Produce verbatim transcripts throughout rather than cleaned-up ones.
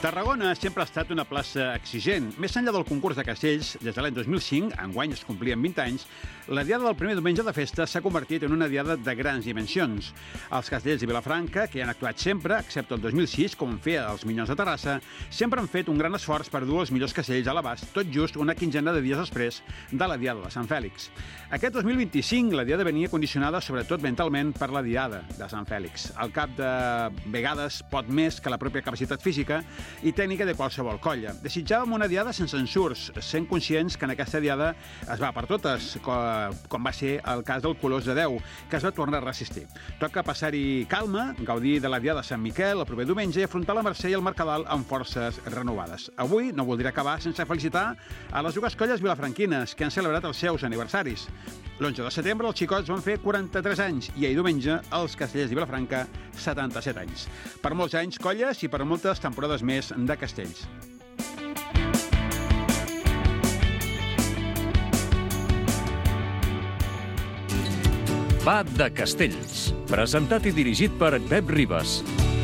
Tarragona sempre ha estat una plaça exigent. Més enllà del concurs de castells, des de l'any dos mil cinc, enguany es complien vint anys, la diada del primer diumenge de festa s'ha convertit en una diada de grans dimensions. Els castellers de Vilafranca, que hi han actuat sempre, excepte el dos mil sis, com en feia els Minyons de Terrassa, sempre han fet un gran esforç per dur els millors castells a l'abast, tot just una quinzena de dies després de la diada de Sant Fèlix. Aquest dos mil vint-i-cinc, la diada venia condicionada, sobretot mentalment, per la diada de Sant Fèlix. Al cap de vegades pot més que la pròpia capacitat física i tècnica de qualsevol colla. Desitjàvem una diada sense ensurs, sent conscients que en aquesta diada es va per totes, com va ser el cas del Colors de Déu, que es va tornar a resistir. Toca passar-hi calma, gaudir de la diada de Sant Miquel el proper diumenge i afrontar la Mercè i el Mercadal amb forces renovades. Avui no voldria acabar sense felicitar a les dues colles vilafranquines que han celebrat els seus aniversaris. L'onze de setembre els xicots van fer quaranta-tres anys i ahir diumenge els castellers de Vilafranca setanta-set anys. Per molts anys colles i per moltes temporades més de castells. Va de Castells, presentat i dirigit per Pep Ribas.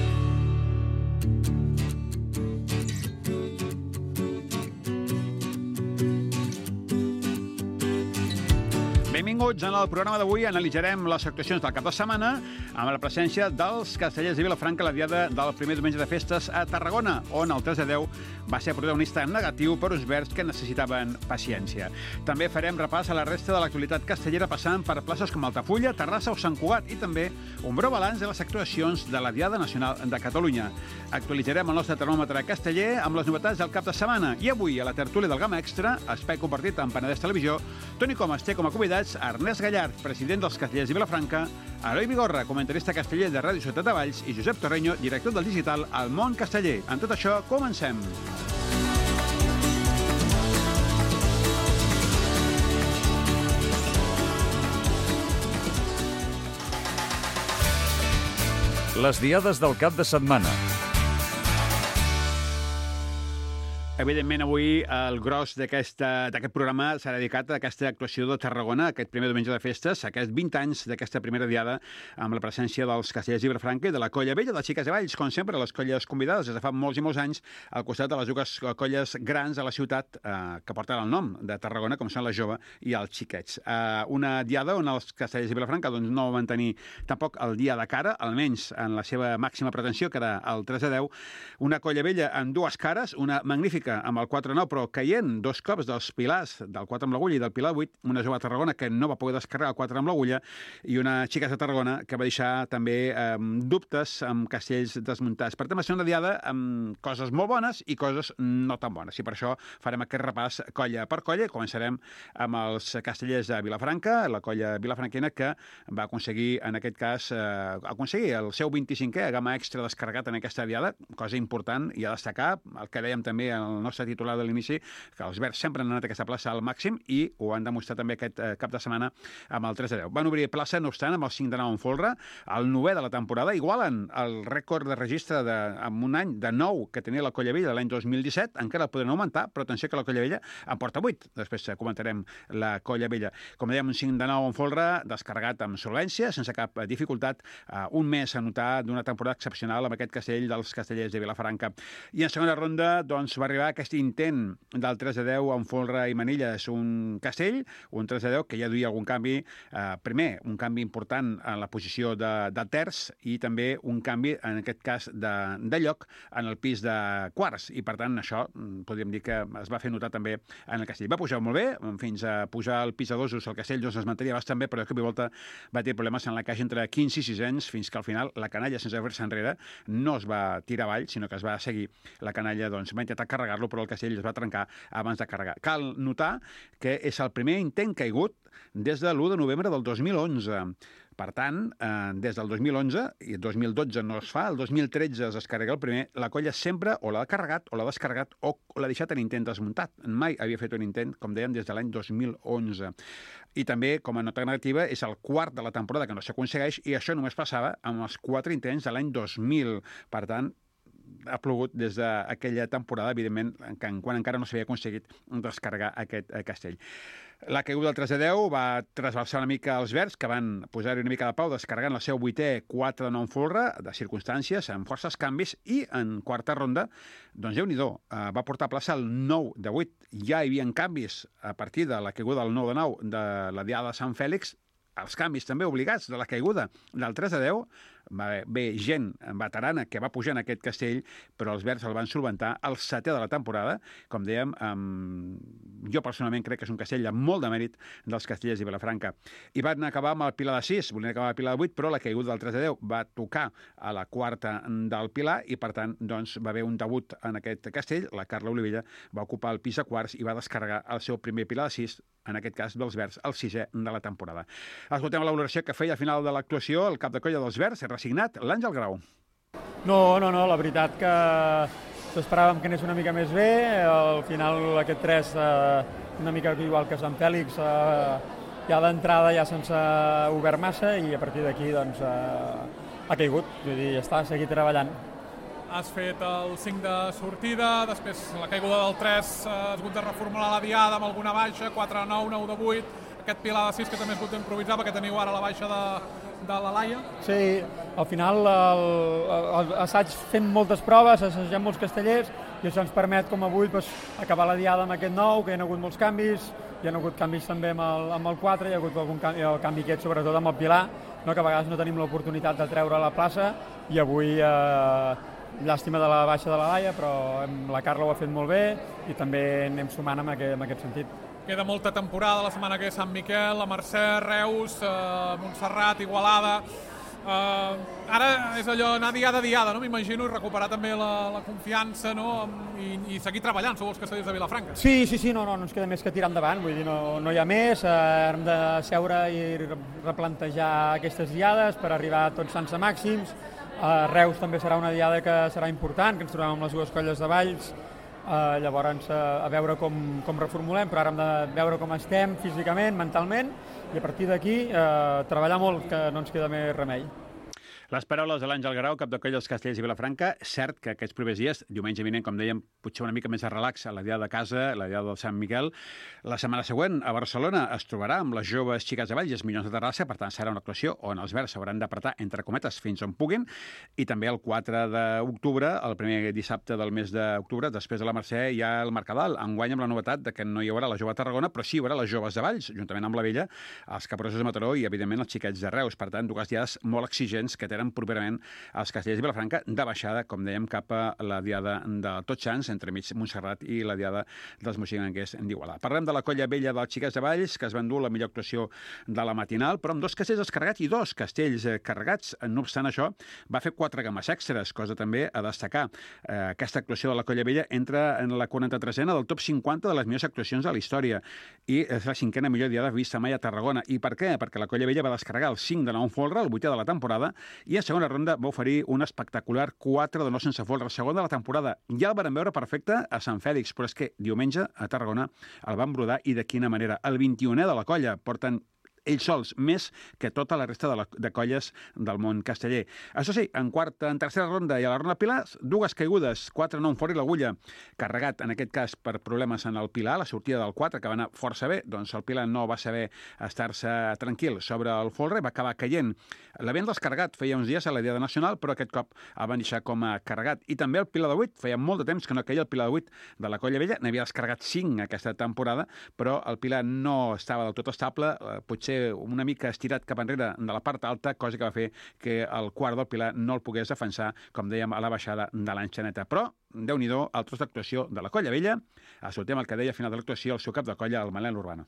Benvinguts. En el programa d'avui analitzarem les actuacions del cap de setmana amb la presència dels castellers de Vilafranca a la diada del primer diumenge de festes a Tarragona, on el tres de deu va ser protagonista negatiu per uns verbs que necessitaven paciència. També farem repàs a la resta de l'actualitat castellera passant per places com Altafulla, Terrassa o Sant Cugat i també un breu balanç de les actuacions de la Diada Nacional de Catalunya. Actualitzarem el nostre termòmetre casteller amb les novetats del cap de setmana i avui a la tertúlia del Gamma Extra, espai compartit amb Penedès Televisió, Toni Comas té com a convidats Ernest Gallard, president dels castellers de Vilafranca, Eloi Vigorra, comentarista casteller de Ràdio Ciutat de Valls i Josep Torreño, director del digital El Món Casteller. En tot això, comencem. Les diades del cap de setmana. Evidentment, avui el gros d'aquest programa s'ha dedicat a aquesta actuació de Tarragona, aquest primer diumenge de festes, aquests vint anys d'aquesta primera diada, amb la presència dels castellers de Vilafranca i de la Colla Vella, de Xiques de Valls, com sempre, les colles convidades des de fa molts i molts anys, al costat de les dues colles grans a la ciutat eh, que porten el nom de Tarragona, com són la Jove i els Xiquets. Eh, una diada on els castellers de Vilafranca doncs, no van tenir tampoc el dia de cara, almenys en la seva màxima pretensió, que era el tres de deu, una Colla Vella amb dues cares, una magnífica amb el quatre nou, però caient dos cops dels pilars del quatre amb l'agulla i del pilar vuit, una Jove de Tarragona que no va poder descarregar el quatre amb l'agulla i una Xiques de Tarragona que va deixar també eh, dubtes amb castells desmuntats. Per tant, va ser una diada amb coses molt bones i coses no tan bones. I per això farem aquest repàs colla per colla. Començarem amb els castellers de Vilafranca, la colla vilafranquina que va aconseguir, en aquest cas, eh, aconseguir el seu vint-i-cinquè Gamma Extra descarregat en aquesta diada, cosa important i a destacar, el que dèiem també en el nostre titular de l'inici, que els verds sempre han anat a aquesta plaça al màxim i ho han demostrat també aquest eh, cap de setmana amb el tres de deu. Van obrir plaça, no obstant, amb el cinc de nou en folre, el novè de la temporada, igualen el rècord de registre de, amb un any de nou que tenia la Colla Vella l'any dos mil disset, encara el podran augmentar, però atenció que la Colla Vella en porta vuit. Després comentarem la Colla Vella. Com dèiem, un cinc de nou en folre, descarregat amb solvència, sense cap dificultat, eh, un mes a notar d'una temporada excepcional amb aquest castell dels castellers de Vilafranca. I en segona ronda, doncs, va arribar aquest intent del tres de deu en folre i manilles, un castell, un tres de deu que ja duia algun canvi, eh, primer, un canvi important en la posició de, de terç i també un canvi, en aquest cas, de, de lloc en el pis de quarts, i per tant això podríem dir que es va fer notar també en el castell. Va pujar molt bé, fins a pujar al pis de dosos, el castell doncs, es mantenia bastant bé, però de cop i volta va tenir problemes en la caixa entre quinze i sisens, fins que al final la canalla, sense fer-se enrere, no es va tirar avall, sinó que es va seguir la canalla, doncs va intentar carregar-lo, però el castell es va trencar abans de carregar. Cal notar que és el primer intent caigut des de l'u de novembre del dos mil onze. Per tant, eh, des del dos mil onze, i el dos mil dotze no es fa, el dos mil tretze es descarrega el primer, la colla sempre o l'ha carregat o l'ha descarregat o l'ha deixat en intent desmuntat. Mai havia fet un intent, com dèiem, des de l'any dos mil onze. I també, com a nota negativa, és el quart de la temporada que no s'aconsegueix i això només passava amb els quatre intents de l'any dos mil. Per tant, ha plogut des d'aquella temporada, evidentment, quan encara no s'havia aconseguit descarregar aquest castell. La caiguda del tres a deu va trasbalsar una mica els verds, que van posar-hi una mica de pau descarregant el seu vuitè quatre de nou en folre, de circumstàncies, amb forces canvis, i en quarta ronda, doncs Déu-n'hi-do, va portar a plaça el nou de vuit. Ja hi havia canvis a partir de la caiguda del nou de nou de la diada de Sant Fèlix, els canvis també obligats de la caiguda del tres a deu, va haver gent veterana que va pujar en aquest castell, però els verds el van solventar el setè de la temporada. Com dèiem, um, jo personalment crec que és un castell de molt de mèrit dels castellers de Vilafranca. I van acabar amb el pilar de sis, volien acabar amb el pilar de vuit, però la caiguda del tres a deu va tocar a la quarta del pilar i, per tant, doncs, va haver un debut en aquest castell. La Carla Olivella va ocupar el pis a quarts i va descarregar el seu primer pilar de sis, en aquest cas dels verds, el sisè de la temporada. Escoltem la valoració que feia al final de l'actuació el cap de colla dels verds, resignat, l'Àngel Grau. No, no, no, la veritat que esperàvem que anés una mica més bé. Al final aquest tres, eh, una mica igual que Sant Fèlix, eh, ja d'entrada ja se'ns ha obert massa i a partir d'aquí doncs, eh, ha caigut. Vull dir, ja està, seguir treballant. Has fet el cinc de sortida, després la caiguda del tres, has hagut de reformular la diada amb alguna baixa, quatre de nou, nou de vuit, aquest pilar de sis que també has hagut d'improvisar perquè teniu ara la baixa de, de la Laia. Sí, al final el, el, assaig fent moltes proves, assagem molts castellers i això ens permet, com avui, pues, acabar la diada amb aquest nou, que hi ha hagut molts canvis, hi ha hagut canvis també amb el, amb el quatre, hi ha hagut algun canvi, el canvi aquest sobretot amb el pilar, no, que a vegades no tenim l'oportunitat de treure a la plaça i avui... Eh, llàstima de la baixa de la Laia, però la Carla ho ha fet molt bé i també anem sumant en aquest, en aquest sentit. Queda molta temporada, la setmana que ve Sant Miquel, la Mercè, Reus, eh, Montserrat, Igualada... Uh, ara és allò, anar diada a diada, no? M'imagino, i recuperar també la, la confiança, no? I, i seguir treballant, sou els castellers de Vilafranca. Sí, sí, sí, no, no, no ens queda més que tirar endavant, vull dir, no, no hi ha més, uh, hem de seure i replantejar aquestes diades per arribar a tots sants a màxims. Uh, Reus també serà una diada que serà important, que ens trobem amb les dues colles de Valls, uh, llavors uh, a veure com, com reformulem, però ara hem de veure com estem físicament, mentalment, i a partir d'aquí uh, treballar molt, que no ens queda més remei. Les paraules de l'Àngel Grau, cap de coll dels Castellers i Vilafranca. Cert que aquests propers dies, diumenge vinent, com dèiem, potser una mica més de relax a la diada de casa, la diada del Sant Miquel. La setmana següent, a Barcelona, es trobarà amb les joves xiques de Valls i els Minyons de Terrassa, per tant, serà una actuació on els verds s'hauran d'apretar, entre cometes, fins on puguin, i també el quatre d'octubre, el primer dissabte del mes d'octubre, després de la Mercè, hi ha el Mercadal, enguany amb la novetat de que no hi haurà la jove de Tarragona, però sí hi haurà les joves de Valls, juntament amb la Vella, els Caporrosos de Mataró i, evidentment, els xiquets de Reus. Per tant, dues diades molt exigents que tenen properament els Castellers i Vilafranca, de baixada, com dèiem, cap a la diada de Tots Sants, entre mig Montserrat i la diada dels moxiganguers d'Igualada. Parlem de la colla vella dels xiquets de Valls, que es va endur la millor actuació de la matinal, però amb dos castells descarregats i dos castells carregats. No obstant això, va fer quatre games extres, cosa també a destacar. Eh, aquesta actuació de la colla vella entra en la quaranta-tresena del top cinquanta de les millors actuacions de la història i és la cinquena millor diada vista mai a Tarragona. I per què? Perquè la colla vella va descarregar el cinc de nou en folre, el vuitè de la temporada, i en segona ronda va oferir un espectacular quatre de nou sense folre, el segon de la temporada. Ja el van veure perfecte a Sant Fèlix, però és que diumenge a Tarragona el van brodar i de quina manera. El vint-i-unè de la colla, porten ells sols, més que tota la resta de, la, de colles del món casteller. Això sí, en quarta, en tercera ronda i a la ronda Pilar, dues caigudes, quatre nou fora i l'agulla, carregat en aquest cas per problemes en el Pilar, la sortida del quatre, que va anar força bé, doncs el Pilar no va saber estar-se tranquil sobre el folre, va acabar caient. L'havien descarregat feia uns dies a la Diada Nacional, però aquest cop el van deixar com a carregat. I també el Pilar de vuit, feia molt de temps que no caia el Pilar de vuit de la colla vella, n'havia descarregat cinc aquesta temporada, però el Pilar no estava del tot estable, potser una mica estirat cap enrere de la part alta, cosa que va fer que el quart del Pilar no el pogués defensar, com dèiem, a la baixada de l'enxaneta. Però, Déu-n'hi-do, el tros d'actuació de la colla vella. Escoltem el que deia a final de l'actuació el seu cap de colla, el Manel Urbano.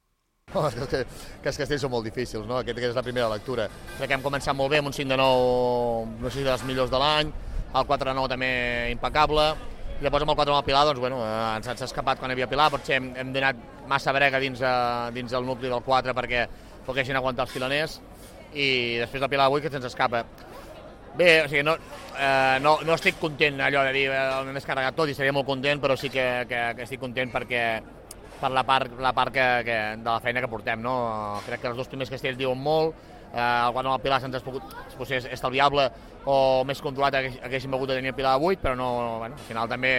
Oh, és que, que els castells són molt difícils, no? Aquesta és la primera lectura. Crec que hem començat molt bé amb un cinc de nou, no sé si dels millors de l'any, el quatre de nou també impecable, i llavors amb el quatre de nou Pilar, doncs, bueno, ens ha escapat quan hi havia Pilar, potser hem, hem donat massa brega dins, uh, dins el nucli del quatre perquè poguessin aguantar els filaners, i després del Pilar de vuit que se'ns escapa. Bé, o sigui, no, eh, no, no estic content allò de dir eh, hem descarregat tot i seria molt content, però sí que, que, que estic content perquè per la part, la part que, que, de la feina que portem, no? Crec que els dos primers castells diuen molt, el quatre nou al Pilar se'ns ha pogut, potser és estalviable o més controlat haguéssim begut de tenir el Pilar a vuit, però no, bueno, al final també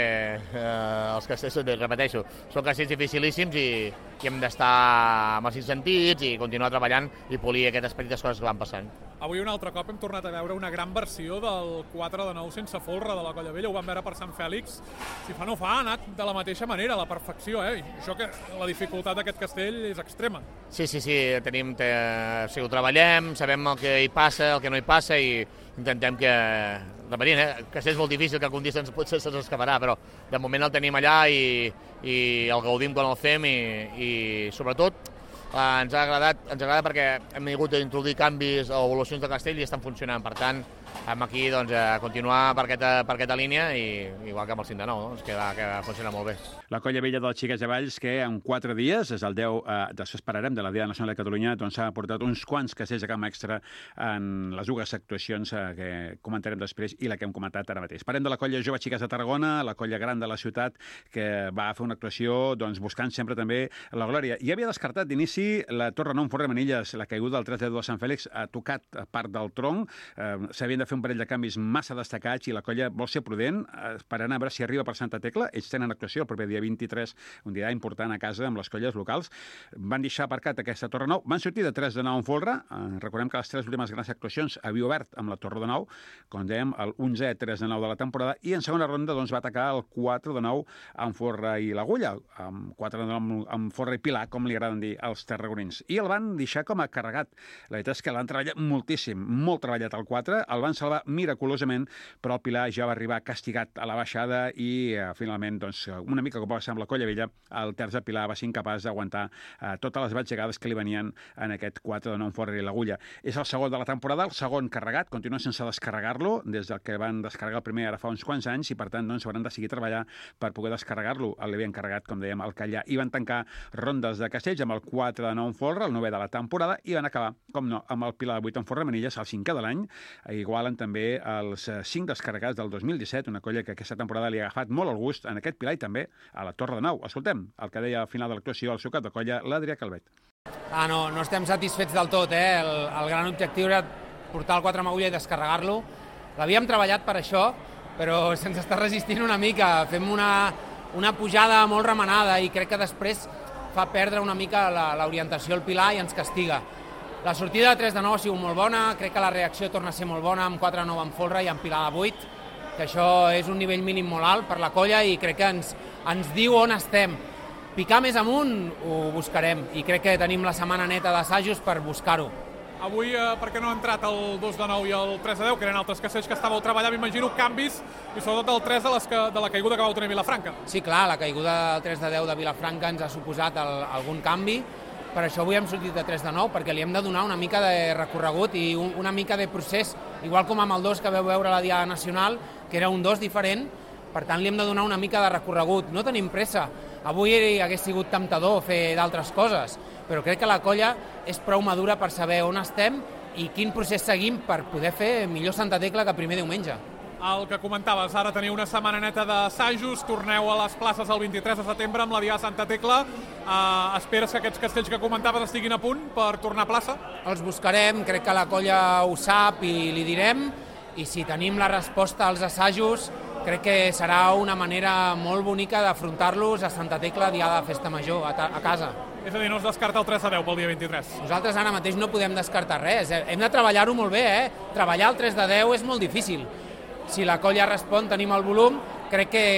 eh, els castells, repeteixo, són castells dificilíssims i, i hem d'estar amb els cinc sentits i continuar treballant i polir aquest aspecte de coses que van passant. Avui un altre cop hem tornat a veure una gran versió del quatre de nou sense folre de la Colla Vella, ho vam veure per Sant Fèlix, si fa no fa, ha anat de la mateixa manera, a la perfecció, eh? I això que la dificultat d'aquest castell és extrema. Sí, sí, sí, tenim, te, o sigui, ho treballem, sabem el que hi passa, el que no hi passa i intentem que, repetint, eh, que és molt difícil, que algun dia se'ns potser se'ns escaparà, però de moment el tenim allà i, i el gaudim quan el fem i, i sobretot eh, ens ha agradat, ens agrada perquè hem hagut d'introduir canvis o evolucions del castell i estan funcionant, per tant, hem aquí doncs, a continuar per aquesta, per aquesta línia i igual que amb el cinc de nou, no? Ens queda que funciona molt bé. La Colla Vella dels Xiquets de Valls, que en quatre dies, és el deu, eh, després pararem de la Diada Nacional de Catalunya, doncs ha portat uns quants castells a camp extra en les dues actuacions eh, que comentarem després i la que hem comentat ara mateix. Parem de la Colla Jove Xiquets de Tarragona, la Colla Gran de la ciutat, que va fer una actuació doncs, buscant sempre també la glòria. I havia descartat d'inici la Torre Nou Forra Manilles, la caiguda del tres de deu de Sant Fèlix, ha tocat part del tronc, eh, s'havien de fer un parell de canvis massa destacats i la colla vol ser prudent, esperant a veure si arriba per Santa Tecla. Ells tenen actuació el proper dia vint-i-tres, un dia important a casa amb les colles locals. Van deixar aparcat aquesta Torre Nou, van sortir de tres de nou en folre, eh, recordem que les tres últimes grans actuacions havia obert amb la Torre de Nou, com dèiem, el onzè tres de nou de la temporada, i en segona ronda doncs, va atacar el quatre de nou amb Forra i l'Agulla, amb quatre de nou amb Forra i Pilar, com li agraden dir als tarragonins. I el van deixar com a carregat. La veritat és que l'han treballat moltíssim, molt treballat el quatre, el van salvar miraculosament, però el Pilar ja va arribar castigat a la baixada i eh, finalment, doncs, una mica com va passar amb la Colla Vella, el terç de Pilar va ser incapaç d'aguantar eh, totes les batxegades que li venien en aquest quatre de nou Forra i l'Agulla. És el segon de la temporada, el segon carregat, continua sense descarregar-lo, des del que van descarregar el primer ara fa uns quants anys, i per tant doncs, hauran de seguir treballar per poder descarregar-lo. L'havien carregat, com dèiem, al Callà, i van tancar rondes de castells amb el quatre de nou Forra, el novè de la temporada, i van acabar, com no, amb el Pilar de vuit en Forra Manilles, el cinquè de l'any, igualen també els cinc descarregats del dos mil disset, una colla que aquesta temporada li ha agafat molt el gust en aquest Pilar i també a la Torre de Nou. Escoltem el que deia al final de l'actuació el seu cap de colla, l'Adrià Calvet. Ah, no, no estem satisfets del tot, eh? El, el gran objectiu era portar el quatre amb agulla i descarregar-lo. L'havíem treballat per això, però se'ns està resistint una mica. Fem una, una pujada molt remenada i crec que després fa perdre una mica l'orientació al Pilar i ens castiga. La sortida de tres de nou ha sigut molt bona, crec que la reacció torna a ser molt bona amb quatre de nou en folre i amb Pilar de vuit, que això és un nivell mínim molt alt per la colla i crec que ens, ens diu on estem. Picar més amunt ho buscarem i crec que tenim la setmana neta d'assajos per buscar-ho. Avui, eh, per què no ha entrat el dos de nou i el tres de deu, que eren altres castells que estàveu treballant, m'imagino canvis, i sobretot el tres de, les que, de la caiguda que vau tenir a Vilafranca? Sí, clar, la caiguda del tres de deu de Vilafranca ens ha suposat el, algun canvi. Per això avui hem sortit de tres de nou, perquè li hem de donar una mica de recorregut i un, una mica de procés, igual com amb el dos que veu veure la Diada Nacional, que era un dos diferent, per tant li hem de donar una mica de recorregut. No tenim pressa. Avui hagués sigut temptador fer d'altres coses, però crec que la colla és prou madura per saber on estem i quin procés seguim per poder fer millor Santa Tecla que primer diumenge. El que comentaves, ara teniu una setmana neta d'assajos, torneu a les places el vint-i-tres de setembre amb la Diada Santa Tecla. Uh, esperes que aquests castells que comentaves estiguin a punt per tornar a plaça? Els buscarem, crec que la colla ho sap i li direm, i si tenim la resposta als assajos, crec que serà una manera molt bonica d'afrontar-los a Santa Tecla, Diada de Festa Major, a, a casa. És a dir, no es descarta el tres de deu pel dia vint-i-tres? Nosaltres ara mateix no podem descartar res, hem de treballar-ho molt bé, eh? Treballar el tres de deu és molt difícil. Si la colla respon, tenim el volum, crec que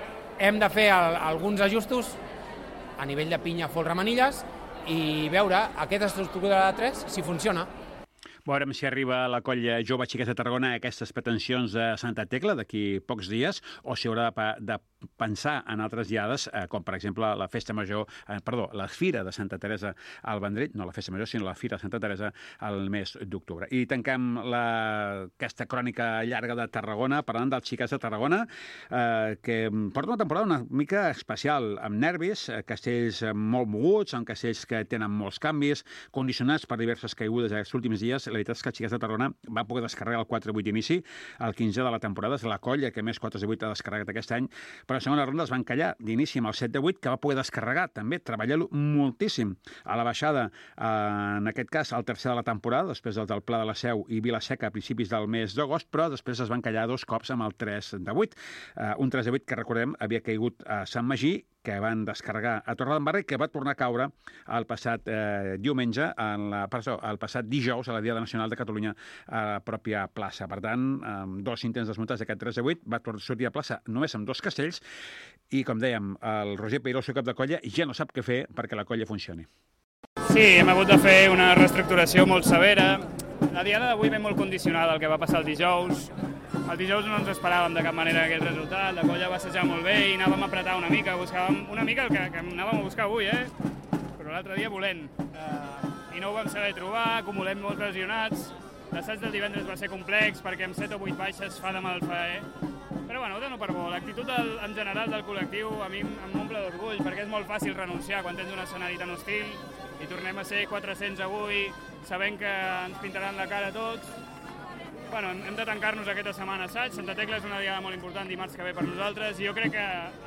hem de fer el, alguns ajustos a nivell de pinya, folre, manilles i veure aquesta estructura de tres si funciona. Veurem si arriba la colla jove Xiquets de Tarragona a aquestes pretensions de Santa Tecla d'aquí pocs dies, o si haurà de, de pensar en altres diades, eh, com per exemple la Festa Major, eh, perdó, la Fira de Santa Teresa al Vendrell, no la Festa Major, sinó la Fira de Santa Teresa al mes d'octubre. I tanquem la, aquesta crònica llarga de Tarragona, parlant dels Xiquets de Tarragona, eh, que porta una temporada una mica especial, amb nervis, eh, castells molt moguts, amb castells que tenen molts canvis, condicionats per diverses caigudes aquests últims dies. La La veritat és que els xiquets de Tarragona van poder descarregar el quatre vuit d'inici, el quinze de la temporada, és la colla que més quatre de vuit ha descarregat aquest any, però a la segona ronda es van callar d'inici amb el set de vuit, que va poder descarregar també, treballar-lo moltíssim. A la baixada, en aquest cas, el tercer de la temporada, després del Pla de la Seu i Vila-seca a principis del mes d'agost, però després es van callar dos cops amb el tres de vuit. Uh, un tres de vuit que, recordem, havia caigut a Sant Magí, que van descarregar a Torredembarra i que va tornar a caure el passat eh, diumenge, en la, perdó, el passat dijous, a la Diada Nacional de Catalunya, a la pròpia plaça. Per tant, amb dos intents desmuntats d'aquest tres de vuit, va sortir a plaça només amb dos castells i, com dèiem, el Roger Peiró, el seu cap de colla, ja no sap què fer perquè la colla funcioni. Sí, hem hagut de fer una reestructuració molt severa. La diada d'avui ve molt condicionada al que va passar el dijous. El dijous no ens esperàvem de cap manera aquest resultat, la colla va assajar molt bé i anàvem a apretar una mica, buscàvem una mica el que, que anàvem a buscar avui, eh? Però l'altre dia volent. Uh, I no ho vam saber trobar, acumulem molts lesionats. L'assaig del divendres va ser complex perquè amb set o vuit baixes fa de mal faer. Però bueno, dona per bo. L'actitud en general del col·lectiu a mi m'omple d'orgull perquè és molt fàcil renunciar quan tens un escenari tan hostil i tornem a ser quatre-cents avui sabent que ens pintaran la cara a tots. Bueno, hem de tancar-nos aquesta setmana assaig. Santa Tecla és una diada molt important dimarts que ve per nosaltres i jo crec que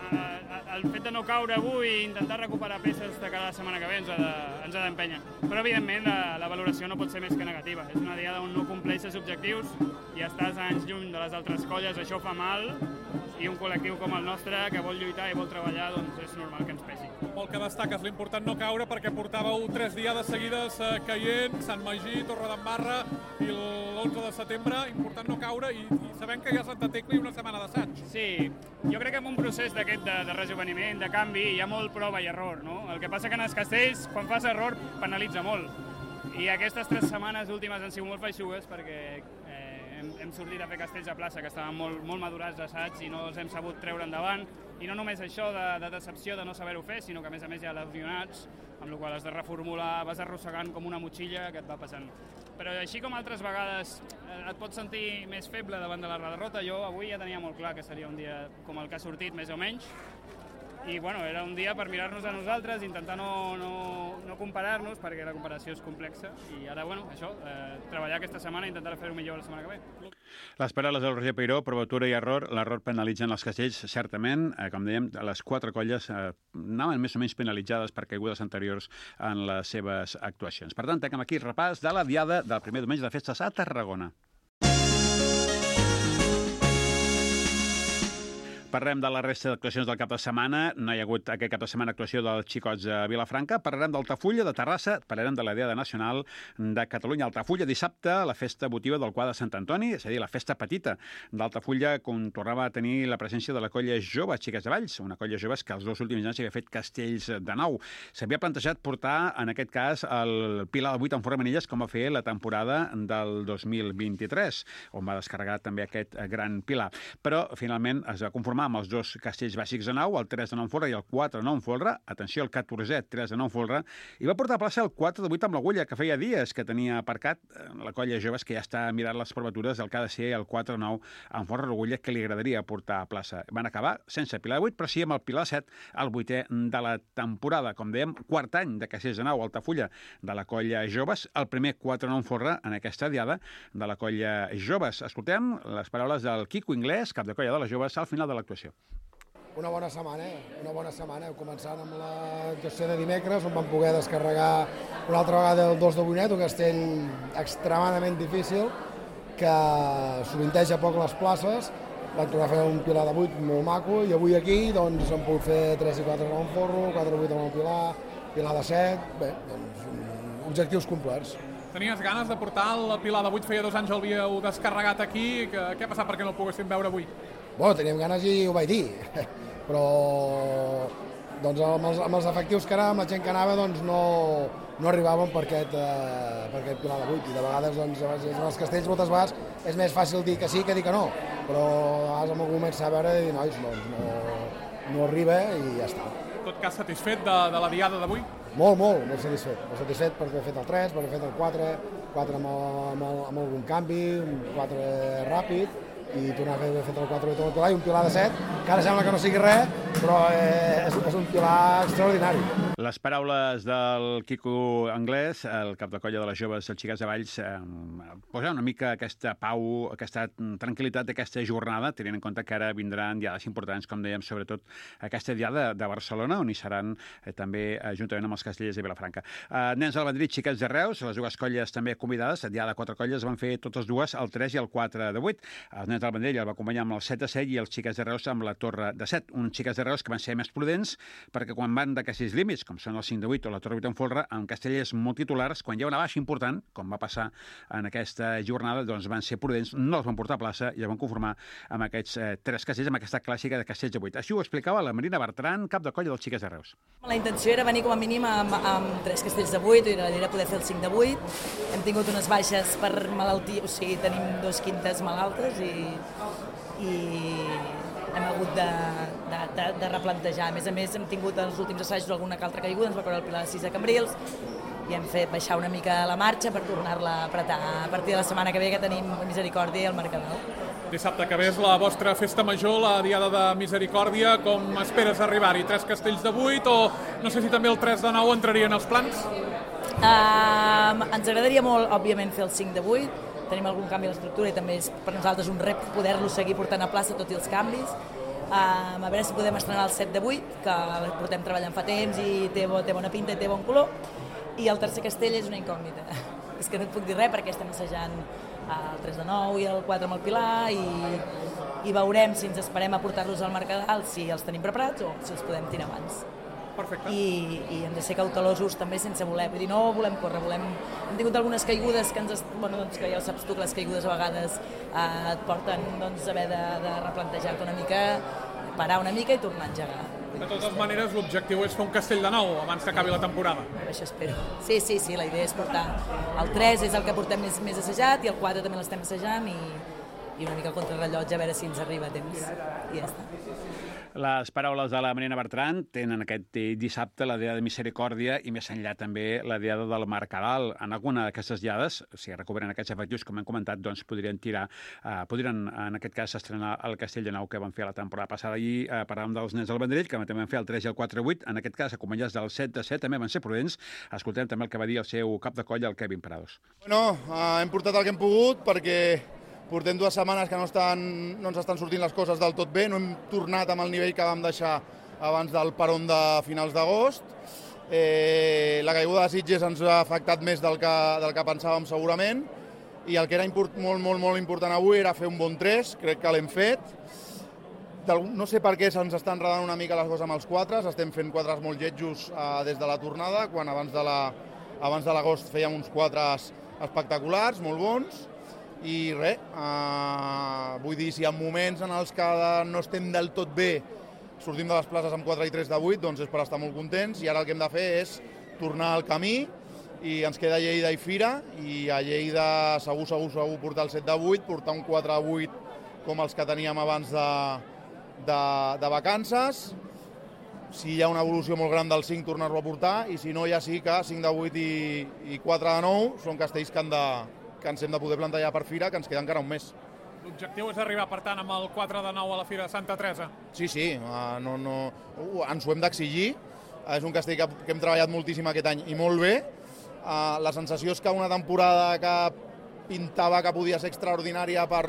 eh, el fet de no caure avui i intentar recuperar peces de cada setmana que ve ens ha d'empènyer. Però, evidentment, la, la valoració no pot ser més que negativa. És una diada on no compleixes objectius i estàs anys lluny de les altres colles, això fa mal, i un col·lectiu com el nostre que vol lluitar i vol treballar, doncs és normal que ens pesi. Pel que destaques, l'important no caure perquè portàveu tres diades seguides eh, caient, Sant Magí, Torredembarra i l'onze de setembre, important no caure i, i sabem que hi ha Santa Tecla i una setmana d'assaig. Sí, jo crec que en un procés d'aquest de, de rejuveniment, de canvi, hi ha molt prova i error, no? El que passa que en els castells, quan fas error, penalitza molt. I aquestes tres setmanes últimes han sigut molt feixugues perquè eh, hem, hem sortit a fer castells a plaça que estaven molt, molt madurats d'assaig i no els hem sabut treure endavant. I no només això de, de decepció de no saber-ho fer, sinó que a més a més hi ha lesionats, amb la qual has de reformular, vas arrossegant com una motxilla que et va passant. Però així com altres vegades et pots sentir més feble davant de la derrota, jo avui ja tenia molt clar que seria un dia com el que ha sortit, més o menys, i bueno, era un dia per mirar-nos a nosaltres, intentar no, no, no comparar-nos, perquè la comparació és complexa, i ara, bueno, això, eh, treballar aquesta setmana i intentar fer-ho millor la setmana que ve. Les paraules del Roger Peiró, provatura i error, l'error penalitzen els castells, certament, eh, com dèiem, les quatre colles eh, anaven més o menys penalitzades per caigudes anteriors en les seves actuacions. Per tant, tanquem aquí el repàs de la diada del primer diumenge de festes a Tarragona. Parlem de la resta d'actuacions del cap de setmana. No hi ha hagut aquest cap de setmana actuació dels xicots de Vilafranca. Parlarem d'Altafulla, de Terrassa, parlarem de la Diada Nacional de Catalunya. Altafulla, dissabte, la festa votiva del Quadre de Sant Antoni, és a dir, la festa petita d'Altafulla, on tornava a tenir la presència de la colla jove Xiques de Valls, una colla joves que els dos últims anys havia fet castells de nou. S'havia plantejat portar, en aquest cas, el Pilar de vuit en Formenilles, com va fer la temporada del dos mil vint-i-tres, on va descarregar també aquest gran Pilar. Però, finalment, es va conformar amb els dos castells bàsics de nou, el tres de nou en folre i el quatre de nou en folre. Atenció, el catorzè, tres de nou en folre. I va portar a plaça el quatre de vuit amb l'agulla, que feia dies que tenia aparcat la colla de joves que ja està mirant les provatures del que ha de ser el quatre de nou en folre l'agulla que li agradaria portar a plaça. Van acabar sense Pilar de vuit, però sí amb el Pilar set, el vuitè de la temporada. Com dèiem, quart any de castells de nou a Altafulla de la colla joves, el primer quatre de nou en folre en aquesta diada de la colla joves. Escoltem les paraules del Quico Inglés, cap de colla de les joves, al final de l'actuació. Una bona setmana, una bona setmana, començant amb l'actuació de dimecres, on vam poder descarregar una altra vegada el dos de Bonet, un castell extremadament difícil, que sovinteja poc les places. Vam tornar a fer un Pilar de vuit molt maco, i avui aquí doncs hem pogut fer tres i quatre de nou en forro, quatre de vuit amb el Pilar, Pilar de set, bé, doncs objectius complerts. Tenies ganes de portar el Pilar de vuit, feia dos anys el havíeu descarregat aquí, què ha passat perquè no el poguéssim veure avui? Bueno, teníem ganes i ho vaig dir, però doncs amb, els, amb els efectius que anàvem, la gent que anava, doncs no, no arribàvem per aquest, eh, per aquest Pilar de vuit, i de vegades doncs, en els castells moltes vegades és més fàcil dir que sí que dir que no, però a vegades en algun moment s'ha de veure i dir, nois, doncs, no, no arriba i ja està. En tot cas, satisfet de, de la diada d'avui? Molt, molt, molt satisfet. Molt satisfet per haver fet el tres, per haver fet el quatre, quatre amb, amb, amb algun canvi, un quatre ràpid, i tornar a fer, fet el quatre de Pilar i un Pilar de set, que ara sembla que no sigui res, però és, és un Pilar extraordinari. Les paraules del Quico Anglès, el cap de colla de les joves xiques de Valls, eh, posa una mica aquesta pau, aquesta tranquil·litat d'aquesta jornada, tenint en compte que ara vindran diades importants, com dèiem, sobretot aquesta diada de Barcelona, on hi seran eh, també eh, juntament amb els Castellers de Vilafranca. Eh, nens del Vendrell, xiques de Reus, les dues colles també convidades, diada de quatre colles, van fer totes dues el tres i el quatre de vuit. Els nens del Vendrell el va acompanyar amb el set de set i els xiques de Reus amb la torre de set. Uns xiques de Reus que van ser més prudents perquè quan van d'aquests límits, com són el cinc de vuit o la torre vuit en folre, amb castellers molt titulars, quan hi ha una baixa important, com va passar en aquesta jornada, doncs van ser prudents, no els van portar a plaça i es van conformar amb aquests eh, tres castells, amb aquesta clàssica de castells de vuit. Així ho explicava la Marina Bertran, cap de colla dels xiques de Reus. La intenció era venir com a mínim amb, amb tres castells de vuit, i la idea era poder fer el cinc de vuit. Hem tingut unes baixes per malaltia, o sigui, tenim dos quintes malaltes i, i hem hagut de, de, de, de replantejar. A més a més, hem tingut els últims assajos alguna altra caiguda, ens va caure el Pilar de sis de Cambrils, i hem fet baixar una mica la marxa per tornar-la a apretar a partir de la setmana que ve, que tenim Misericòrdia i el Mercadal. Dissabte que ve és la vostra festa major, la Diada de Misericòrdia. Com esperes arribar-hi? Tres castells de vuit o no sé si també el tres de nou entraria en els plans? Uh, ens agradaria molt, òbviament, fer el cinc de vuit. Tenim algun canvi a l'estructura i també és per nosaltres un rep poder-lo seguir portant a plaça tot i els canvis. Uh, a veure si podem estrenar el set de vuit, que el portem treballant fa temps i té, bo, té bona pinta i té bon color. I el tercer castell és una incògnita. És que no et puc dir res perquè estem assajant el tres de nou i el quatre amb el Pilar i, i veurem si ens esperem a portar-los al Mercadal, si els tenim preparats o si els podem tirar abans. Perfecte. I, i hem de ser cautelosos també sense voler, vull dir, no volem córrer, volem... Hem tingut algunes caigudes que ens... Bueno, doncs que ja ho saps tu, que les caigudes a vegades eh, et porten doncs, a haver de, de replantejar-te una mica, parar una mica i tornar a engegar. De totes maneres, l'objectiu és fer un castell de nou abans que acabi la temporada. Això espero. Sí, sí, sí, la idea és portar... El tres és el que portem més, més assajat i el quatre també l'estem assajant i, i una mica contra rellotge a veure si ens arriba a temps. I ja està. Les paraules de la Marina Bertran tenen aquest dissabte la Diada de Misericòrdia i més enllà també la Diada del Mercadal. En alguna d'aquestes diades, si recuperen aquests efectius, com hem comentat, doncs podrien tirar, eh, podrien en aquest cas estrenar el Castell de Nou que van fer la temporada passada. Ahir eh, parlàvem dels nens del Vendrell, que també van fer el tres i el quatre vuit, en aquest cas acompanyats del set de set, també van ser prudents. Escoltem també el que va dir el seu cap de colla, el Kevin Prados. Bueno, eh, hem portat el que hem pogut perquè portem dues setmanes que no, estan, no ens estan sortint les coses del tot bé, no hem tornat amb el nivell que vam deixar abans del peron de finals d'agost. Eh, la caiguda de Sitges ens ha afectat més del que, del que pensàvem segurament i el que era import, molt, molt, molt important avui era fer un bon tres, crec que l'hem fet. No sé per què se'ns està enredant una mica les coses amb els quatres, estem fent quatres molt lletjos eh, des de la tornada, quan abans de la, abans de l'agost fèiem uns quatres espectaculars, molt bons. I res, eh, vull dir, si hi ha moments en els que no estem del tot bé, sortim de les places amb quatre i tres de vuit, doncs és per estar molt contents i ara el que hem de fer és tornar al camí i ens queda Lleida i Fira i a Lleida segur, segur, segur portar el set de vuit, portar un quatre de vuit com els que teníem abans de, de, de vacances. Si hi ha una evolució molt gran del cinc, tornar-lo a portar i si no ja sí que cinc de vuit i, i quatre de nou són castells que han de que ens hem de poder plantejar per Fira, que ens queda encara un mes. L'objectiu és arribar, per tant, amb el quatre de nou a la Fira de Santa Teresa. Sí, sí, uh, no, no, uh, ens ho hem d'exigir. Uh, és un castell que, que hem treballat moltíssim aquest any i molt bé. Uh, la sensació és que una temporada que pintava que podia ser extraordinària per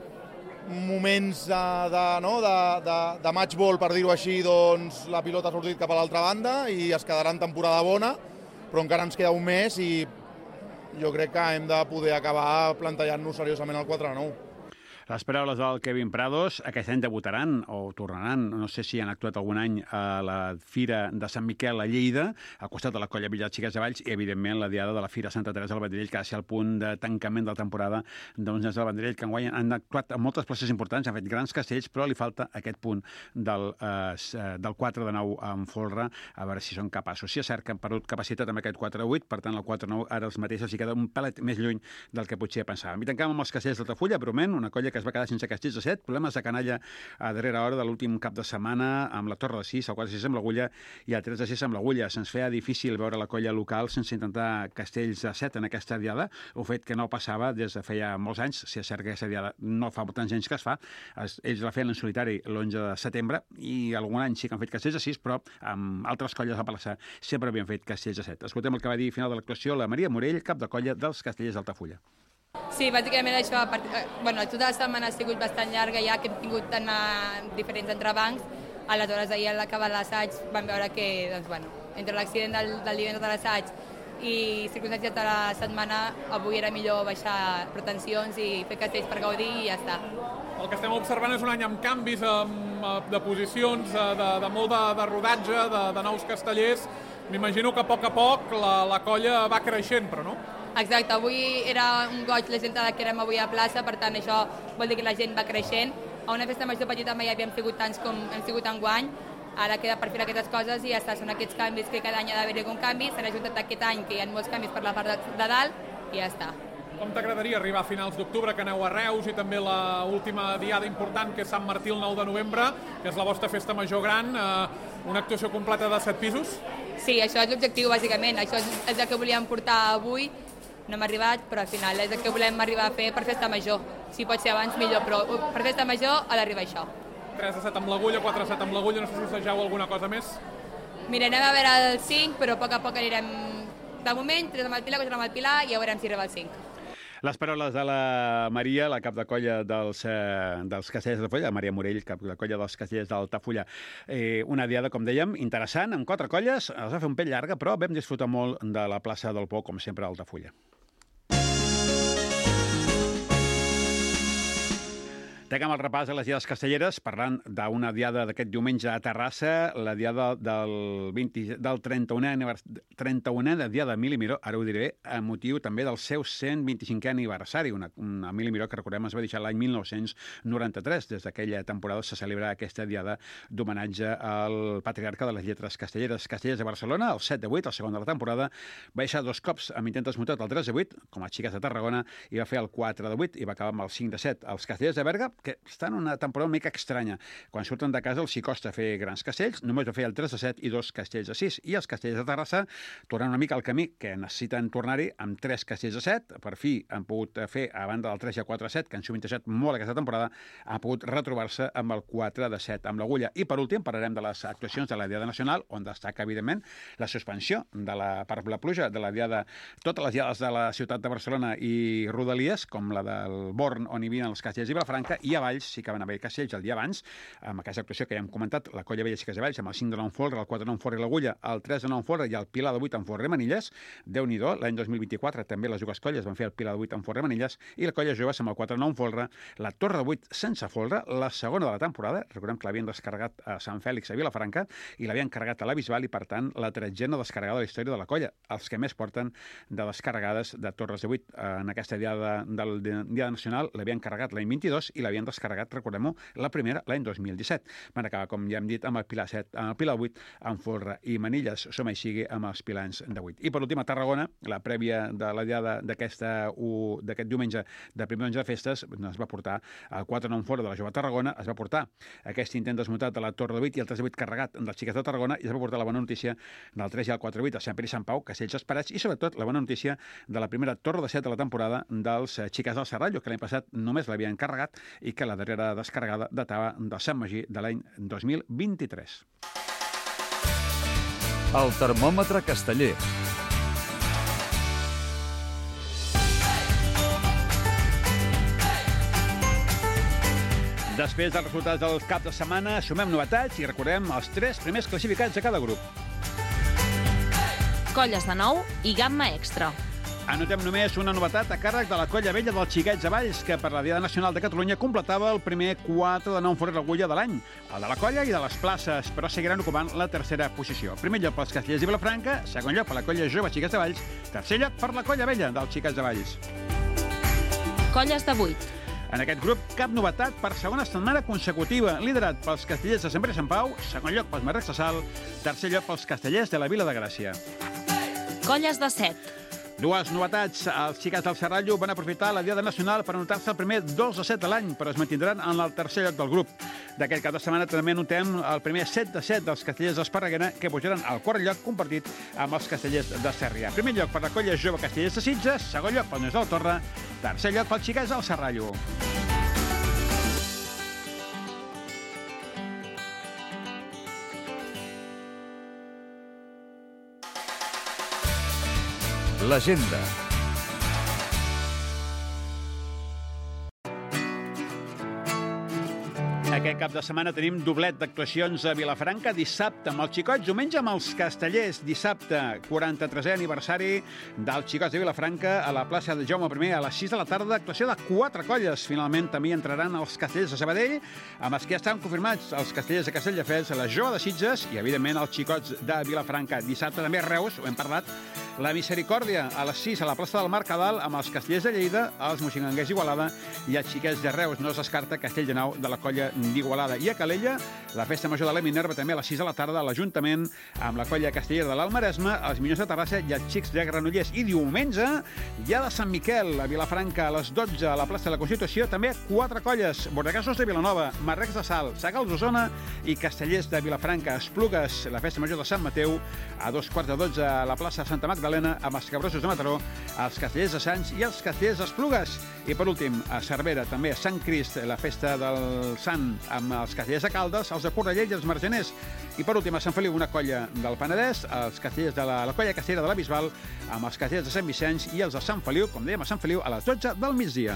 moments uh, de, no, de, de, de match ball, per dir-ho així, doncs la pilota ha sortit cap a l'altra banda i es quedarà en temporada bona, però encara ens queda un mes i jo crec que hem de poder acabar plantejant-nos seriosament el quatre de nou. Les paraules del Kevin Prados, aquest any debutaran o tornaran, no sé si han actuat algun any a la Fira de Sant Miquel a Lleida, al costat de la colla Villa Xiques de Valls, i evidentment la Diada de la Fira Santa Teresa del Vendrell, que ha de ser el punt de tancament de la temporada dels nens del Vendrell, que enguany han actuat en moltes places importants, han fet grans castells, però li falta aquest punt del, eh, del quatre de nou en folre, a veure si són capaços. Si és cert que han perdut capacitat amb aquest quatre de vuit, per tant el quatre de nou ara els mateixos hi queda un pelet més lluny del que potser pensàvem. I tancam amb els castells d'Altafulla, bromant, una colla que es va quedar sense Castells de set, problemes de canalla a darrera hora de l'últim cap de setmana amb la Torre de sis, el quatre de sis amb l'Agulla i el tres de sis amb l'Agulla. Se'ns feia difícil veure la colla local sense intentar Castells de set en aquesta diada, un fet que no passava des de feia molts anys, si és cert que aquesta diada no fa tants anys que es fa. Ells la feien en solitari l'onze de setembre i algun any sí que han fet Castells de sis, però amb altres colles a plaça sempre havien fet Castells de set. Escoltem el que va dir al final de l'actuació la Maria Morell, cap de colla dels Castellers d'Altafulla. Sí, bàsicament això, bueno, tota la setmana ha sigut bastant llarga ja, que hem tingut tant diferents entrebancs, aleshores ahir a l'acabar l'assaig vam veure que, doncs, bueno, entre l'accident del, del divendres de l'assaig i circumstàncies de la setmana, avui era millor baixar pretensions i fer castells per gaudir i ja està. El que estem observant és un any amb canvis amb, de posicions, de, de molt de, de rodatge, de, de nous castellers. M'imagino que a poc a poc la, la colla va creixent, però no? Exacte, avui era un goig la gent que érem avui a plaça, per tant això vol dir que la gent va creixent. A una festa major petita mai havíem sigut tants com hem sigut enguany, ara queda per fer aquestes coses i ja està, són aquests canvis que cada any ha d'haver-hi algun canvi, s'han ajuntat aquest any que hi ha molts canvis per la part de, de dalt i ja està. Com t'agradaria arribar a finals d'octubre, que aneu a Reus i també l'última diada important que és Sant Martí el nou de novembre, que és la vostra festa major gran, eh, una actuació completa de set pisos? Sí, això és l'objectiu bàsicament, això és, és el que volíem portar avui. No hem arribat, però al final és el que volem arribar a fer per festa major. Si pot ser abans, millor, però per festa major ha d'arribar això. tres de set amb l'Agulla, quatre de set amb l'Agulla, no sé si assageu alguna cosa més. Mira, anem a veure el cinc, però a poc a poc anirem... De moment, tres amb el Pilar, quatre amb el Pilar, i ja veurem si arriba el cinc. Les paraules de la Maria, la cap de colla dels, eh, dels Castellers d'Altafulla, Maria Morell, cap de colla dels Castellers d'Altafulla. Eh, una diada, com dèiem, interessant, amb quatre colles, els va fer un pell llarga, però vam disfrutar molt de la plaça del Pou, com sempre, a Altafulla. Tenim el repàs de les diades castelleres, parlant d'una diada d'aquest diumenge a Terrassa, la diada del, vint, del trenta-unè de dia d'Emili Miró, ara ho diré, a motiu també del seu cent vint-i-cinquè aniversari. Una, una Emili Miró que, recordem, es va deixar l'any mil nou-cents noranta-tres. Des d'aquella temporada se celebra aquesta diada d'homenatge al patriarca de les lletres castelleres. Castellers de Barcelona, el set de vuit, el segon de la temporada, va deixar dos cops amb intent desmutat el tres de vuit, com a Xiques de Tarragona, i va fer el quatre de vuit i va acabar amb el cinc de set. Els Castellers de Berga, que estan en una temporada una mica estranya. Quan surten de casa els hi costa fer grans castells, només va fer el tres de set i dos castells de sis. I els Castellers de Terrassa tornen una mica al camí que necessiten tornar-hi amb tres castells de set. Per fi han pogut fer, a banda del tres i el quatre de set, que han sovintejat molt aquesta temporada, han pogut retrobar-se amb el quatre de set, amb l'Agulla. I per últim parlarem de les actuacions de la Diada Nacional, on destaca, evidentment, la suspensió de la, per la pluja de la Diada, totes les diades de la ciutat de Barcelona i Rodalies, com la del Born, on hi havia els Castellers i Vilafranca, i a Valls sí que van haver castells el dia abans, amb aquesta actuació que ja hem comentat, la Colla Vella Xiques de Valls, amb el cinc de nou en folre, el quatre de nou en folre i l'Agulla, el tres de nou en folre i el Pilar de vuit en folre i Manilles. Déu-n'hi-do, l'any dos mil vint-i-quatre també les dues colles van fer el Pilar de vuit en folre i Manilles i la Colla Joves amb el quatre de nou en folre, la Torre de vuit sense folre, la segona de la temporada, recordem que l'havien descarregat a Sant Fèlix a Vilafranca i l'havien carregat a la Bisbal i, per tant, la tretzena descarregada de la història de la colla, els que més porten de descarregades de Torres de vuit en aquesta diada del Diada Nacional l'havien carregat l'any vint-i-dos i l'havien descarregat, recordem-ho, la primera l'any dos mil disset. Van acabar, com ja hem dit, amb el Pilar set, amb el Pilar vuit, amb folre i Manilles, som així amb els pilans de vuit. I per últim, a Tarragona, la prèvia de la diada d'aquest diumenge de primer diumenge de festes, es va portar el quatre de nou en folre de la Jove Tarragona, es va portar aquest intent desmuntat de la Torre de vuit i el tres de vuit carregat dels Xiques de Tarragona i es va portar la bona notícia del tres i el quatre de vuit a Sant Pere i Sant Pau, Castells Esperats, i sobretot la bona notícia de la primera Torre de set de la temporada dels Xiques del Serrallo, que l'any passat només l'havien carregat i que la darrera descarregada datava del Sant Magí de l'any dos mil vint-i-tres. El termòmetre casteller. Després dels resultats del cap de setmana, sumem novetats i recordem els tres primers classificats de cada grup. Colles de nou i gamma extra. Anotem només una novetat a càrrec de la Colla Vella dels Xiquets de Valls, que per la Diada Nacional de Catalunya completava el primer quatre de nou en folre i l'Agulla de l'any, el de la Colla i de les places, però seguiran ocupant la tercera posició. Primer lloc pels Castellers i Vilafranca, segon lloc per la Colla Jove Xiquets de Valls, tercer lloc per la Colla Vella dels Xiquets de Valls. Colles de vuit. En aquest grup, cap novetat per segona setmana consecutiva, liderat pels Castellers de Sant Pere i Sant Pau, segon lloc pels Marrecs de Sal, tercer lloc pels Castellers de la Vila de Gràcia. Colles de set. Dues novetats. Els xiquets del Serrallo van aprofitar la Diada Nacional per anotar-se el primer dos de set a l'any, però es mantindran en el tercer lloc del grup. D'aquest cap de setmana també anotem el primer set de set dels castellers d'Esparreguera, que pujaran al quart lloc compartit amb els castellers de Sèrria. Primer lloc per la colla jove castellers de Sitges, segon lloc pel Nus de la Torre, tercer lloc pels xiquets del Serrallo. L'agenda. Aquest cap de setmana tenim doblet d'actuacions a Vilafranca, dissabte amb els xicots, diumenge amb els castellers, dissabte, quaranta-tresè aniversari dels xicots de Vilafranca a la plaça de Jaume primer a les sis de la tarda, actuació de quatre colles. Finalment també entraran els castellers de Sabadell, amb els que ja estan confirmats els castellers de Castelldefels, la jove de Sitges i, evidentment, els xicots de Vilafranca. Dissabte també a Reus, ho hem parlat, la Misericòrdia a les sis a la plaça del Mercadal amb els castellers de Lleida, els moixinganguers d'Igualada i els xiquets de Reus. No es descarta Castelldefels de la colla d'Igualada. I a Calella, la festa major de la Minerva també a les sis de la tarda a l'Ajuntament amb la colla castellera de l'Almaresme, els Minyons de Terrassa i els xics de Granollers. I diumenge, ja de Sant Miquel, a Vilafranca, a les dotze a la plaça de la Constitució, també quatre colles, Bordegassos de Vilanova, Marrecs de Salt, Sagals d'Osona i castellers de Vilafranca. Esplugues, la festa major de Sant Mateu, a dos quarts de dotze a la plaça Santa Magdalena amb els Cabrosos de Mataró, els castellers de Sants i els castellers d'Esplugues. I per últim, a Cervera, també a Sant Crist, la festa del Sant amb els castellers de Caldes, els de Cornellà i els Margeners. I per últim, a Sant Feliu, una colla del Penedès, els castellers de la, la colla castellera de la Bisbal, amb els castellers de Sant Vicenç i els de Sant Feliu, com dèiem, a Sant Feliu, a les dotze del migdia.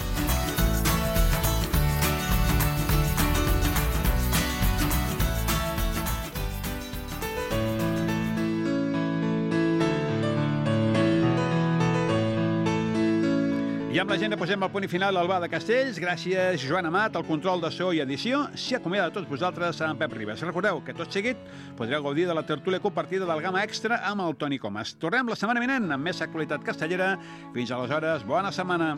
I amb l'agenda posem el punt i final al Bar de Castells. Gràcies, Joan Amat, el control de so i edició. S'hi acomiada de tots vosaltres a en Pep Ribas. Recordeu que tot seguit podreu gaudir de la tertúlia compartida del Gamma Extra amb el Toni Comas. Tornem la setmana vinent amb més actualitat castellera. Fins aleshores, bona setmana.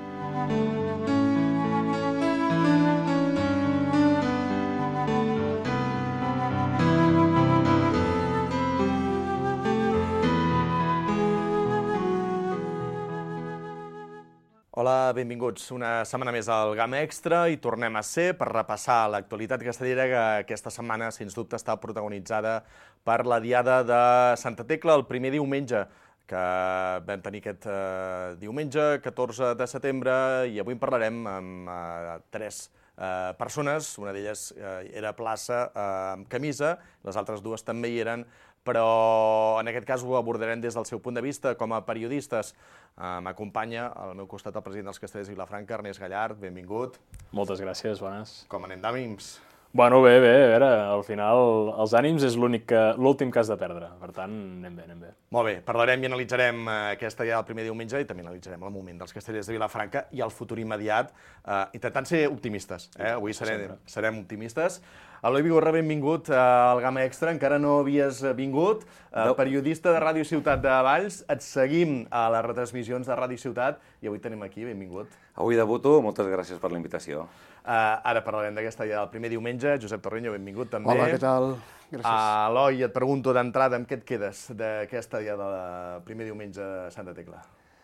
Hola, benvinguts una setmana més al Gamma Extra i tornem a ser per repassar l'actualitat castellera que aquesta setmana, sens dubte, està protagonitzada per la Diada de Santa Tecla, el primer diumenge que vam tenir aquest eh, diumenge, catorze de setembre, i avui en parlarem amb eh, tres eh, persones. Una d'elles eh, era plaça eh, amb camisa, les altres dues també hi eren, però en aquest cas ho abordarem des del seu punt de vista com a periodistes. Uh, M'acompanya al meu costat el president dels Castellers de Vilafranca, Ernest Gallard, benvingut. Moltes gràcies, bones. Com anem d'ànims? Bueno, bé, bé, a veure, al final els ànims és l'únic que, l'últim que has de perdre, per tant, anem bé, anem bé. Molt bé, parlarem i analitzarem uh, aquesta ja del primer diumenge i també analitzarem el moment dels Castellers de Vilafranca i el futur immediat, uh, intentant ser optimistes. Eh? Avui serem, serem optimistes. Eloi Vigorra, benvingut al Gamma Extra, encara no havies vingut, no. Periodista de Ràdio Ciutat de Valls, et seguim a les retransmissions de Ràdio Ciutat i avui tenim aquí, benvingut. Avui debuto, moltes gràcies per la invitació. Uh, ara parlarem d'aquesta ja del primer diumenge. Josep Torreño, benvingut també. Hola, què tal? Gràcies. Uh, Eloi, et pregunto d'entrada, amb què et quedes d'aquesta ja del primer diumenge de Santa Tecla?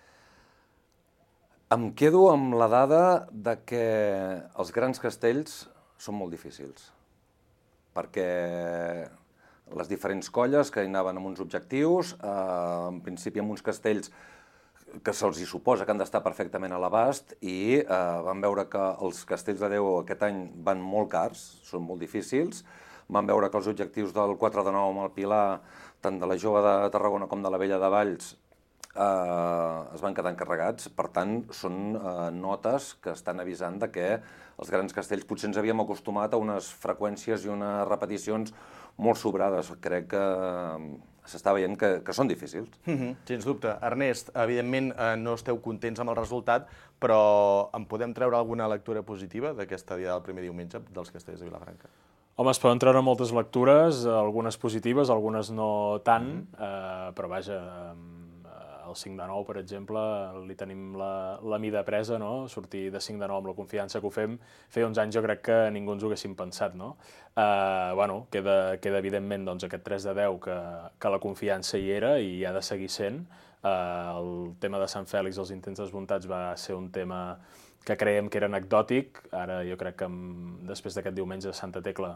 Em quedo amb la dada de que els grans castells són molt difícils, perquè les diferents colles que hi anaven amb uns objectius, eh, en principi amb uns castells que se'ls hi suposa que han d'estar perfectament a l'abast i eh, van veure que els castells de Déu aquest any van molt cars, són molt difícils, van veure que els objectius del quatre de nou amb el Pilar, tant de la Jove de Tarragona com de la Vella de Valls, eh, es van quedar encarregats. Per tant, són eh, notes que estan avisant de que els grans castells potser ens havíem acostumat a unes freqüències i unes repeticions molt sobrades. Crec que s'està veient que, que són difícils. Mm-hmm, sens dubte. Ernest, evidentment eh, no esteu contents amb el resultat, però en podem treure alguna lectura positiva d'aquesta dia del primer diumenge dels Castellers de Vilafranca? Home, es poden treure moltes lectures, algunes positives, algunes no tant, mm-hmm. eh, però vaja, el cinc de nou, per exemple, li tenim la, la mida presa, no? Sortir de cinc de nou amb la confiança que ho fem. Feia uns anys jo crec que ningú ens ho haguéssim pensat, no? Eh, bueno, queda, queda evidentment doncs, aquest tres de deu que, que la confiança hi era i ha de seguir sent. El tema de Sant Fèlix, els intents desmuntats, va ser un tema que creiem que era anecdòtic. Ara jo crec que després d'aquest diumenge de Santa Tecla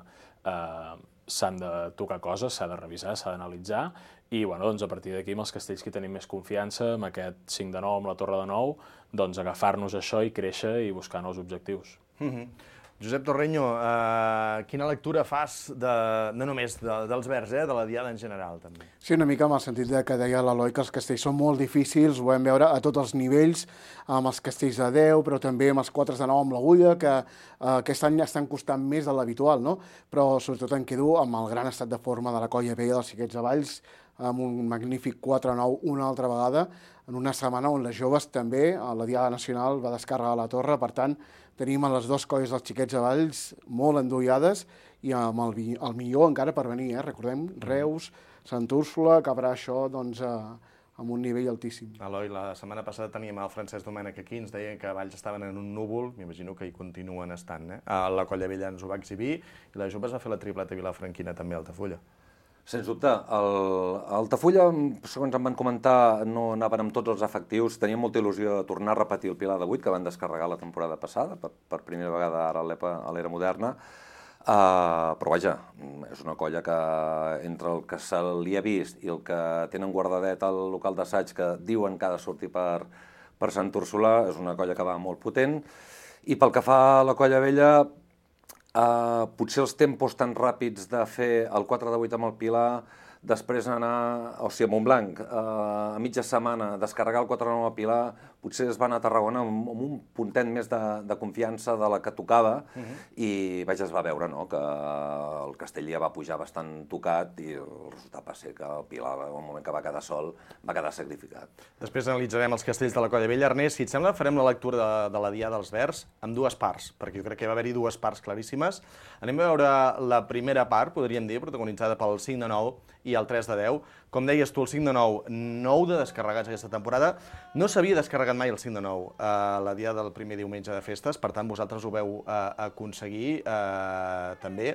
s'han de tocar coses, s'ha de revisar, s'ha d'analitzar, i bueno, doncs a partir d'aquí, amb els castells que tenim més confiança, amb aquest cinc de nou, amb la Torre de nou, doncs agafar-nos això i créixer i buscar nous objectius. Josep Torreño, quina lectura fas, no només dels Verds, de la diada en general, també? Sí, una mica amb el sentit que deia l'Eloi, que els castells són molt difícils, ho vam veure a tots els nivells, amb els castells de deu, però també amb els quatre de nou amb l'agulla, que aquest any estan costant més de l'habitual, no? Però sobretot em quedo amb el gran estat de forma de la Colla Vella dels Xiquets de Valls, amb un magnífic quatre nou una altra vegada, en una setmana on les joves també, a la Diada Nacional, va descarregar la torre. Per tant, tenim a les dues colles dels Xiquets de Valls molt endollades i amb el, el millor encara per venir, eh? Recordem, Reus, Sant Úrsula, acabarà això doncs, amb un nivell altíssim. Eloi, la setmana passada teníem el Francesc Domènech aquí, ens deien que Valls estaven en un núvol, m'imagino que hi continuen estant. Eh? La Colla Vella ens ho va exhibir i la joves va fer la tripleta a Vilafranquina també a Altafulla. Sens dubte. A Altafulla, segons em van comentar, no anaven amb tots els efectius. Tenien molta il·lusió de tornar a repetir el Pilar de vuit, que van descarregar la temporada passada, per, per primera vegada ara a l'era moderna. Uh, però vaja, és una colla que entre el que se li ha vist i el que tenen guardadet al local d'assaig, que diuen que ha de sortir per, per Sant Úrsula, és una colla que va molt potent. I pel que fa a la Colla Vella, Uh, potser els tempos tan ràpids de fer el quatre de vuit amb el Pilar, després anar, o sigui, a Montblanc, uh, a mitja setmana, descarregar el quatre de nou al Pilar, potser es van a Tarragona amb, amb un puntet més de, de confiança de la que tocava, uh-huh. I vaja, es va veure, no?, que el castell ja va pujar bastant tocat i el resultat va ser que el Pilar, en el moment que va quedar sol, va quedar sacrificat. Després analitzarem els castells de la Colla Vella. Ernest, si et sembla, farem la lectura de, de la Diada dels Verds amb dues parts, perquè jo crec que va haver-hi dues parts claríssimes. Anem a veure la primera part, podríem dir, protagonitzada pel cinc de nou i el tres de deu. Com deies tu, el cinc de nou, nou de descarregats aquesta temporada. No s'havia descarregat mai el cinc de nou a la Diada del primer diumenge de festes, per tant, vosaltres ho veu aconseguir també.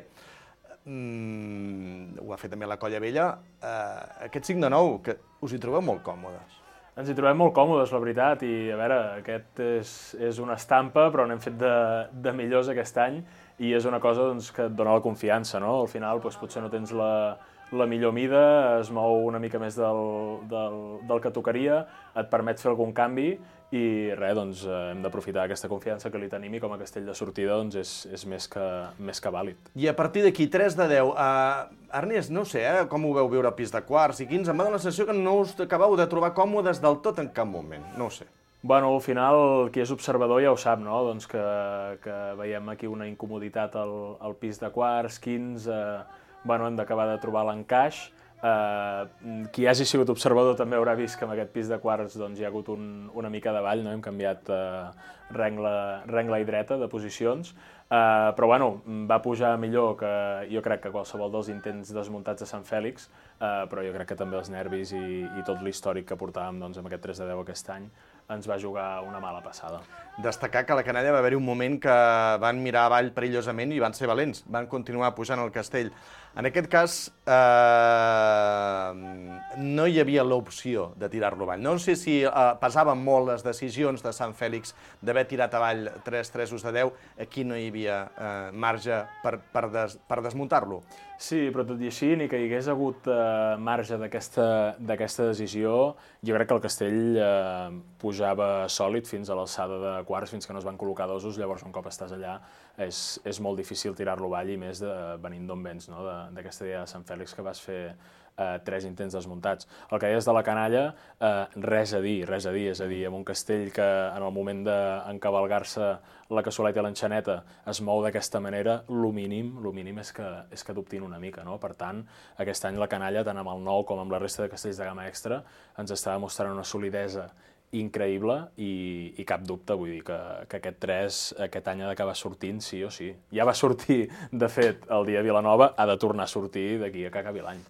Ho ha fet també la Colla Vella. Aquest cinc de nou, que us hi trobeu molt còmodes. Ens hi trobem molt còmodes, la veritat, i a veure, aquest és, és una estampa, però n'hem fet de, de millors aquest any, i és una cosa doncs, que et dona la confiança, no? Al final doncs, potser no tens la, la millor mida, es mou una mica més del, del, del que tocaria, et permet fer algun canvi, i res, doncs, hem d'aprofitar aquesta confiança que li tenim i com a castell de sortida doncs, és, és més, que, més que vàlid. I a partir d'aquí, tres de deu, uh, Ernest, no sé, eh, com ho veu viure a pis de quarts i quins, em va donar la sensació que no us acabeu de trobar còmodes del tot en cap moment, no ho sé. Bueno, al final, qui és observador ja ho sap, no? Doncs que, que veiem aquí una incomoditat al, al pis de quarts, quins, eh, bueno, hem d'acabar de trobar l'encaix. Uh, qui hagi sigut observador també haurà vist que amb aquest pis de quarts doncs, hi ha hagut un, una mica de ball, no? Hem canviat uh, rengla, rengla i dreta de posicions, uh, però bueno, va pujar millor que jo crec que qualsevol dels intents desmuntats de Sant Fèlix, uh, però jo crec que també els nervis i, i tot l'històric que portàvem doncs, amb aquest tres de deu aquest any ens va jugar una mala passada. Destacar que a la canalla va haver-hi un moment que van mirar avall perillosament i van ser valents, van continuar pujant al castell. En aquest cas, eh, no hi havia l'opció de tirar-lo avall. No sé si eh, pesaven molt les decisions de Sant Fèlix d'haver tirat avall tres tresos de deu, aquí no hi havia eh, marge per, per, des, per desmuntar-lo. Sí, però tot i així, ni que hi hagués hagut eh, marge d'aquesta decisió, jo crec que el castell eh, pujava sòlid fins a l'alçada de quarts, fins que no es van col·locar dosos, llavors un cop estàs allà és, és molt difícil tirar-lo avall i més de, venint d'on vens, no? D'aquesta idea de Sant Fèlix que vas fer eh, tres intents desmuntats. El que deies de la canalla, eh, res a dir, res a dir, és a dir, amb un castell que en el moment d'encavalgar-se la cassoleta i l'enxaneta es mou d'aquesta manera, lo mínim, lo mínim és que, és que dubtin una mica, no? Per tant, aquest any la canalla, tant amb el nou com amb la resta de castells de gamma extra, ens està demostrant una solidesa increïble i, i cap dubte, vull dir que, que aquest tres aquest any ha d'acabar sortint sí o sí. Ja va sortir, de fet, el dia de Vilanova, ha de tornar a sortir d'aquí a que acabi l'any.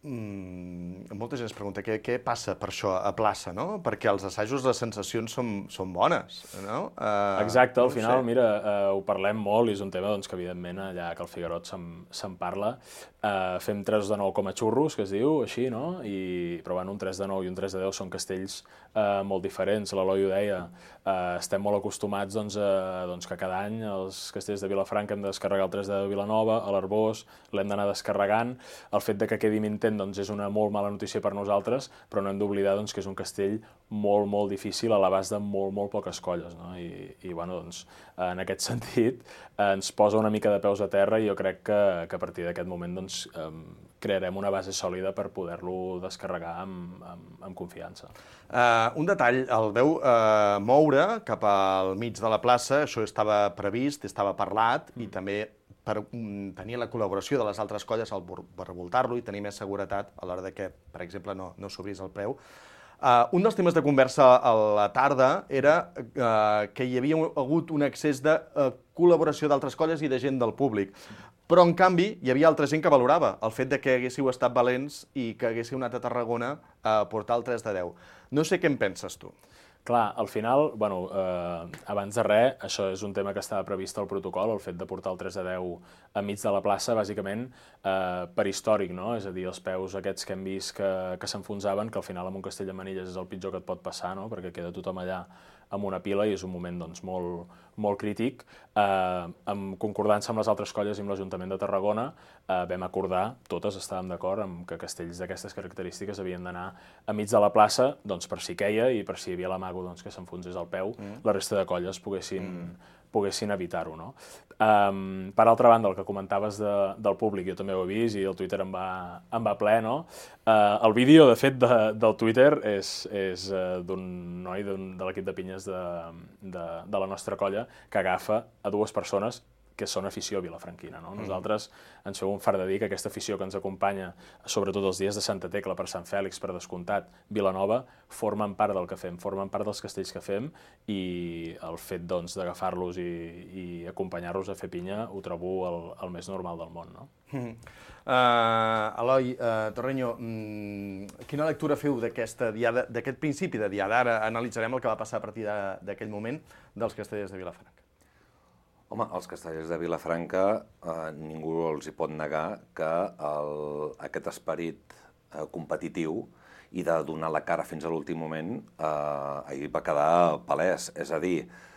Mm, molta gent es pregunta què, què passa per això a plaça, no? Perquè als assajos les sensacions són, són bones, no? Uh, Exacte, al no final, sé. mira, uh, ho parlem molt i és un tema doncs, que evidentment allà que al Figuerot se'n se'n parla. Uh, fem tres de nou com a xurros, que es diu, així, no? I, però bueno, un tres de nou i un tres de deu són castells uh, molt diferents. L'Eloi ho deia, uh, estem molt acostumats doncs, a, doncs, que cada any els castells de Vilafranca hem de descarregar el tres de deu de Vilanova, a l'Arbós l'hem d'anar descarregant. El fet de que quedi Mintent doncs, és una molt mala notícia per nosaltres, però no hem d'oblidar doncs, que és un castell molt, molt difícil a l'abast de molt, molt poques colles. No? I, i bueno, doncs, en aquest sentit ens posa una mica de peus a terra i jo crec que, que a partir d'aquest moment doncs, eh, crearem una base sòlida per poder-lo descarregar amb, amb, amb confiança. Uh, un detall, el veu uh, moure cap al mig de la plaça, això estava previst, estava parlat, mm. i també per um, tenir la col·laboració de les altres colles al, per voltar-lo i tenir més seguretat a l'hora de que, per exemple, no, no s'obrís el preu. Uh, un dels temes de conversa a la tarda era uh, que hi havia hagut un excés de uh, col·laboració d'altres colles i de gent del públic. Però, en canvi, hi havia altra gent que valorava el fet de que haguéssiu estat valents i que haguéssiu anat a Tarragona a portar el tres de deu. No sé què en penses, tu. Clar, al final, bueno, eh, abans de res, això és un tema que estava previst al protocol, el fet de portar el tres de deu enmig de la plaça, bàsicament eh, per històric, no? És a dir, els peus aquests que hem vist que, que s'enfonsaven, que al final amb un castell de manilles és el pitjor que et pot passar, no? Perquè queda tothom allà amb una pila i és un moment doncs, molt, molt crític. Eh, en concordança amb les altres colles i amb l'Ajuntament de Tarragona eh, vam acordar, totes estàvem d'acord amb que castells d'aquestes característiques havien d'anar enmig de la plaça doncs, per si queia i per si hi havia l'amago doncs, que s'enfonsés el peu, mm. la resta de colles poguessin, mm. poguessin evitar-ho. No? Um, per altra banda, el que comentaves de, del públic, jo també ho he vist i el Twitter em va, em va ple, no? Uh, el vídeo, de fet, de, del Twitter és, és uh, d'un noi de l'equip de pinyes de, de, de la nostra colla que agafa a dues persones que són afició vilafranquina. No? Nosaltres ens feu un fart de dir que aquesta afició que ens acompanya, sobretot els dies de Santa Tecla, per Sant Fèlix, per descomptat, Vilanova, formen part del que fem, formen part dels castells que fem i el fet doncs, d'agafar-los i, i acompanyar-los a fer pinya ho trobo el, el més normal del món. No? Mm. Uh, Eloi, uh, Torreño, mm, quina lectura feu d'aquesta diada, d'aquest principi de diada? Ara analitzarem el que va passar a partir d'aquell moment dels castellers de Vilafranca. Home, els castellers de Vilafranca, eh, ningú els hi pot negar que el, aquest esperit eh, competitiu i de donar la cara fins a l'últim moment eh, ahir va quedar palès. És a dir,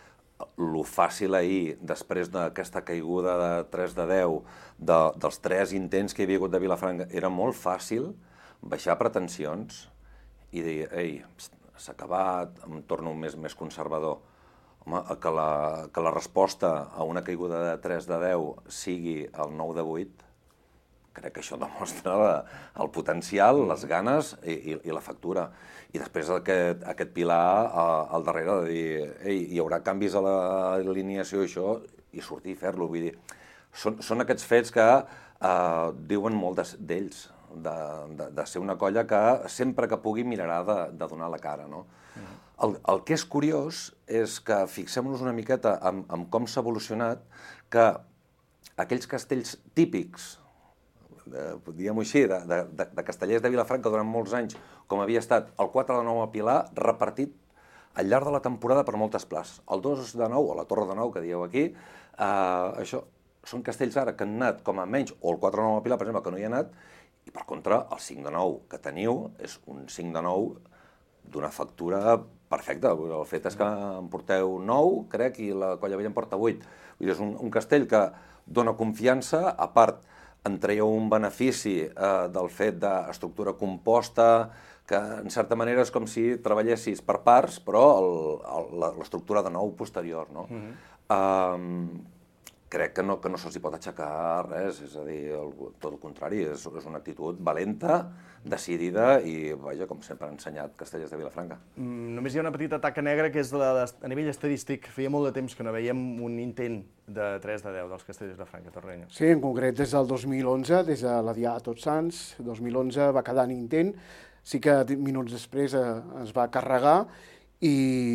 lo fàcil ahir, després d'aquesta caiguda de tres de deu, de, dels tres intents que hi havia hagut de Vilafranca, era molt fàcil baixar pretensions i dir, ei, s'ha acabat, em torno més, més conservador. Home, que la, que la resposta a una caiguda de tres de deu sigui el nou de vuit, crec que això demostra la, el potencial, les ganes i, i, i la factura. I després aquest, aquest pilar a, al darrere de dir, ei, hi haurà canvis a l'alineació i això, i sortir i fer-lo. Vull dir, són, són aquests fets que eh, diuen molt d'ells, de, de, de ser una colla que sempre que pugui mirarà de, de donar la cara, no? Mm. El, el que és curiós és que fixem-nos una miqueta en, en com s'ha evolucionat, que aquells castells típics, diguem-ho així, de, de, de castellers de Vilafranca durant molts anys, com havia estat el quatre de nou a Pilar, repartit al llarg de la temporada per moltes places. El dos de nou, o la Torre de Nou, que dieu aquí, eh, això són castells ara que han anat com a menys, o el quatre de nou a Pilar, per exemple, que no hi ha anat, i per contra, el cinc de nou que teniu és un cinc de nou d'una factura perfecta. El fet és que en porteu nou, crec, i la Colla Vella en porta vuit. Vull dir, és un, un castell que dona confiança, a part en traieu un benefici eh, del fet d'estructura composta, que en certa manera és com si treballessis per parts, però l'estructura de nou posterior, no? Mm-hmm. um, crec que no, que no se'ls hi pot aixecar res, és a dir, el, tot el contrari, és, és una actitud valenta, decidida i, vaja, com sempre han ensenyat castellers de Vilafranca. Mm, només hi ha una petita taca negra que és la de, a nivell estadístic. Feia molt de temps que no veiem un intent de tres de deu dels castellers de Vilafranca, Torreño. Sí, en concret des del dos mil onze, des de la Diada de Tots Sants, dos mil onze va quedar en intent, sí que minuts després eh, es va carregar i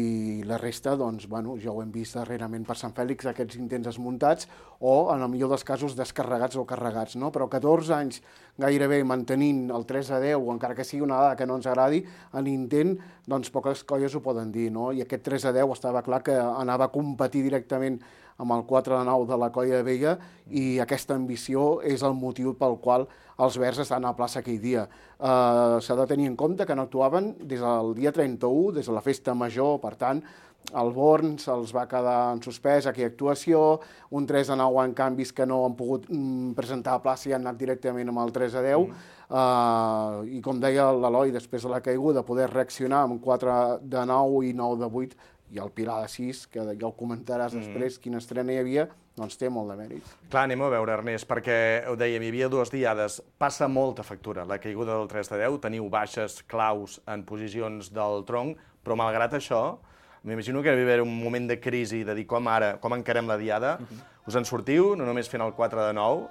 la resta, doncs, bueno, ja ho hem vist darrerament per Sant Fèlix, aquests intents desmuntats o, en el millor dels casos, descarregats o carregats, no? Però catorze anys gairebé mantenint el tres a deu, encara que sigui una dada que no ens agradi, en intent, doncs poques colles ho poden dir, no? I aquest tres a deu estava clar que anava a competir directament amb el quatre a nou de la Colla Vella i aquesta ambició és el motiu pel qual els verds estan a la plaça aquell dia. Uh, S'ha de tenir en compte que no actuaven des del dia trenta-u, des de la festa major, per tant, el Born se'ls va quedar en suspès aquella actuació, un tres a nou en canvis que no han pogut mm, presentar a plaça i han anat directament amb el tres a deu, mm. uh, i com deia l'Eloi, després de la caiguda, poder reaccionar amb quatre de nou i nou de vuit, i el Pilar de sis, que ja ho comentaràs mm. després, quina estrena hi havia, doncs té molt de mèrit. Clar, anem a veure, Ernest, perquè ho dèiem, hi havia dues diades, passa molta factura la caiguda del tres de deu, teniu baixes claus en posicions del tronc, però malgrat això, m'imagino que hi va haver un moment de crisi, de dir com ara, com encarem la diada, uh-huh. us en sortiu, no només fent el quatre de nou,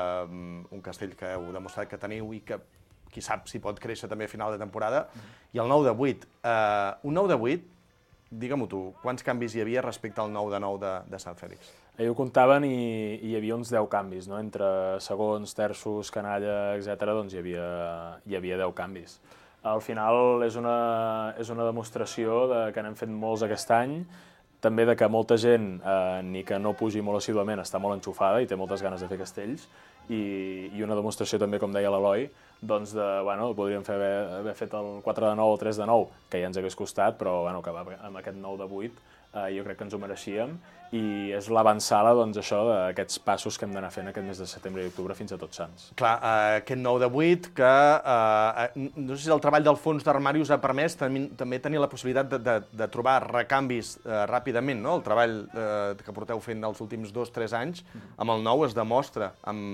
eh, un castell que heu demostrat que teniu i que qui sap si pot créixer també a final de temporada, uh-huh. i el nou de vuit. Eh, un nou de vuit, digue-m'ho tu, quants canvis hi havia respecte al nou de nou de, de Sant Fèlix? Ahir ho comptaven i hi havia uns deu canvis, no? Entre segons, terços, canalla, etcètera, doncs hi havia, hi havia deu canvis. Al final és una, és una demostració de que n'hem fet molts aquest any, també de que molta gent, eh, ni que no pugi molt assíduament, està molt enxufada i té moltes ganes de fer castells, i, i una demostració també, com deia l'Eloi, doncs de, bueno, podríem fer, haver, haver fet el quatre de nou o el tres de nou, que ja ens hagués costat, però bueno, que amb aquest nou de vuit eh, jo crec que ens ho mereixíem, i és l'avançada, doncs, això, d'aquests passos que hem d'anar fent aquest mes de setembre i octubre fins a Tots Sants. Clar, eh, aquest nou de vuit, que eh, no sé si el treball del fons d'armari us ha permès també, també tenir la possibilitat de, de, de trobar recanvis eh, ràpidament, no? El treball eh, que porteu fent els últims dos o tres anys, amb el nou es demostra,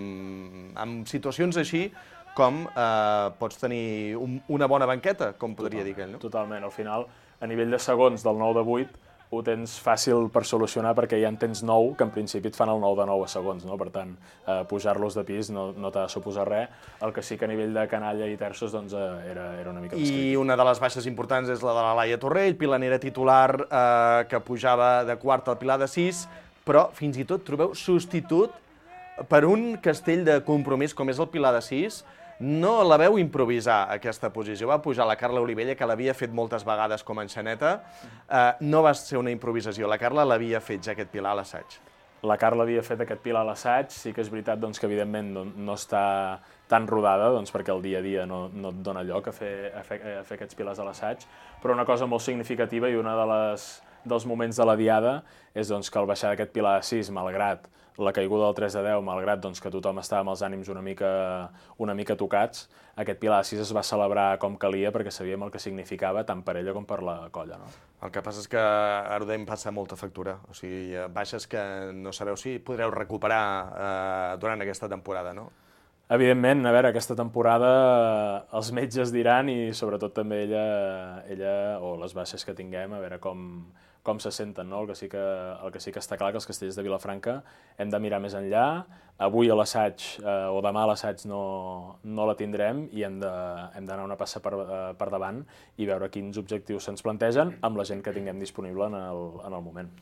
amb, amb situacions així, com eh, pots tenir un, una bona banqueta, com podria Total, dir aquell, no? Totalment. Al final, a nivell de segons del nou de vuit, ho tens fàcil per solucionar perquè ja en tens nou, que en principi et fan el nou de nou a segons, no? Per tant, eh, pujar-los de pis no, no t'ha de suposar res, el que sí que a nivell de canalla i terços doncs, eh, era, era una mica més crític. I una de les baixes importants és la de la Laia Torrell, pilanera titular, eh, que pujava de quart al Pilar de sis, però fins i tot trobeu substitut per un castell de compromís com és el Pilar de sis. No la veu improvisar, aquesta posició. Va pujar la Carla Olivella, que l'havia fet moltes vegades com a enxaneta. Eh, no va ser una improvisació, la Carla l'havia fet ja aquest Pilar a l'assaig. La Carla havia fet aquest Pilar a l'assaig, sí que és veritat doncs, que evidentment no, no està tan rodada, doncs, perquè el dia a dia no, no et dona lloc a fer, a fer, a fer aquests pilars a l'assaig, però una cosa molt significativa i una de les, dels moments de la diada és doncs, que al baixar d'aquest Pilar de sis, malgrat la caiguda del tres de deu, malgrat doncs, que tothom estava amb els ànims una mica, una mica tocats, aquest Pilar de sis es va celebrar com calia perquè sabíem el que significava tant per ella com per la colla. No? El que passa és que ara ho dèiem passa molta factura, o sigui, baixes que no sabeu si podreu recuperar eh, durant aquesta temporada, no? Evidentment, a veure, aquesta temporada els metges diran i sobretot també ella, ella o les baixes que tinguem, a veure com, com se senten, no? El que sí que, el que sí que està clar que els castells de Vilafranca hem de mirar més enllà. Avui a l'assaig, eh, o demà a l'assaig no, no la tindrem i hem d'anar una passa per, eh, per davant i veure quins objectius se'ns plantegen amb la gent que tinguem disponible en el, en el moment.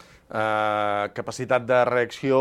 Uh, capacitat de reacció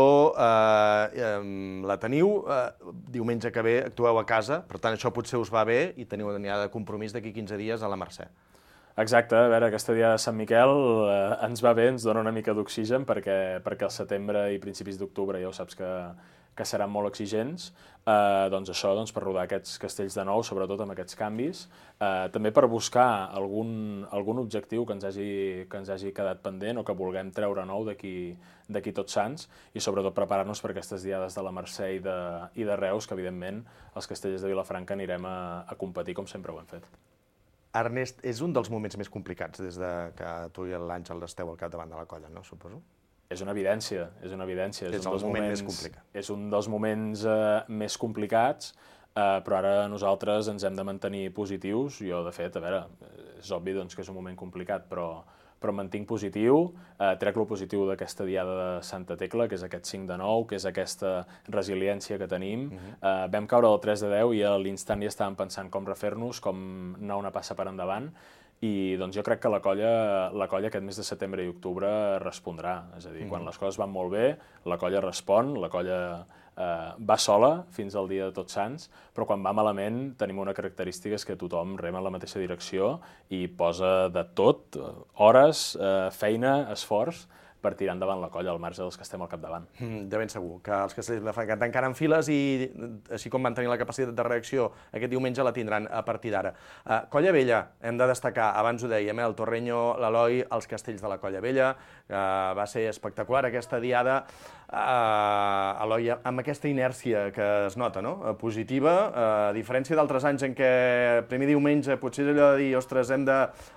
uh, um, la teniu, uh, diumenge que ve actueu a casa, per tant això potser us va bé i teniu una de compromís d'aquí quinze dies a la Mercè. Exacte, a veure, aquesta dia de Sant Miquel eh, ens va bé, ens dona una mica d'oxigen perquè, perquè el setembre i principis d'octubre ja ho saps que, que seran molt exigents, eh, doncs això, doncs per rodar aquests castells de nou, sobretot amb aquests canvis, eh, també per buscar algun, algun objectiu que ens, hagi, que ens hagi quedat pendent o que vulguem treure nou d'aquí Tots Sants i sobretot preparar-nos per aquestes diades de la Mercè i de, i de Reus, que evidentment els castellers de Vilafranca anirem a, a competir com sempre ho hem fet. Ernest, és un dels moments més complicats des de que tu i l'Àngel esteu al capdavant de la colla, no? Suposo? És una evidència, és una evidència. És, és un dels moment moments, més complicat. És un dels moments eh, més complicats, eh, però ara nosaltres ens hem de mantenir positius. Jo, de fet, a veure, és obvi doncs, que és un moment complicat, però, però em mantinc positiu, eh, trec lo positiu d'aquesta diada de Santa Tecla, que és aquest cinc de nou, que és aquesta resiliència que tenim. Uh-huh. eh, vam caure del tres de deu i a l'instant ja estàvem pensant com refer-nos, com anar una passa per endavant, i doncs jo crec que la colla, la colla aquest mes de setembre i octubre respondrà. És a dir, quan les coses van molt bé, la colla respon, la colla eh, va sola fins al dia de Tots Sants, però quan va malament tenim una característica és que tothom rema en la mateixa direcció i posa de tot, hores, eh, feina, esforç, per tirar endavant la colla al marge dels que estem al capdavant. Mm, de ben segur, que els Castells de Vilafranca tancaran files i, així com van tenir la capacitat de reacció aquest diumenge, la tindran a partir d'ara. Uh, Colla Vella, hem de destacar, abans ho dèiem, eh, el Torreño, l'Eloi, els Castells de la Colla Vella, que uh, va ser espectacular aquesta diada, uh, Eloi, amb aquesta inèrcia que es nota, no?, uh, positiva, uh, a diferència d'altres anys en què primer diumenge potser és allò de dir, ostres, hem de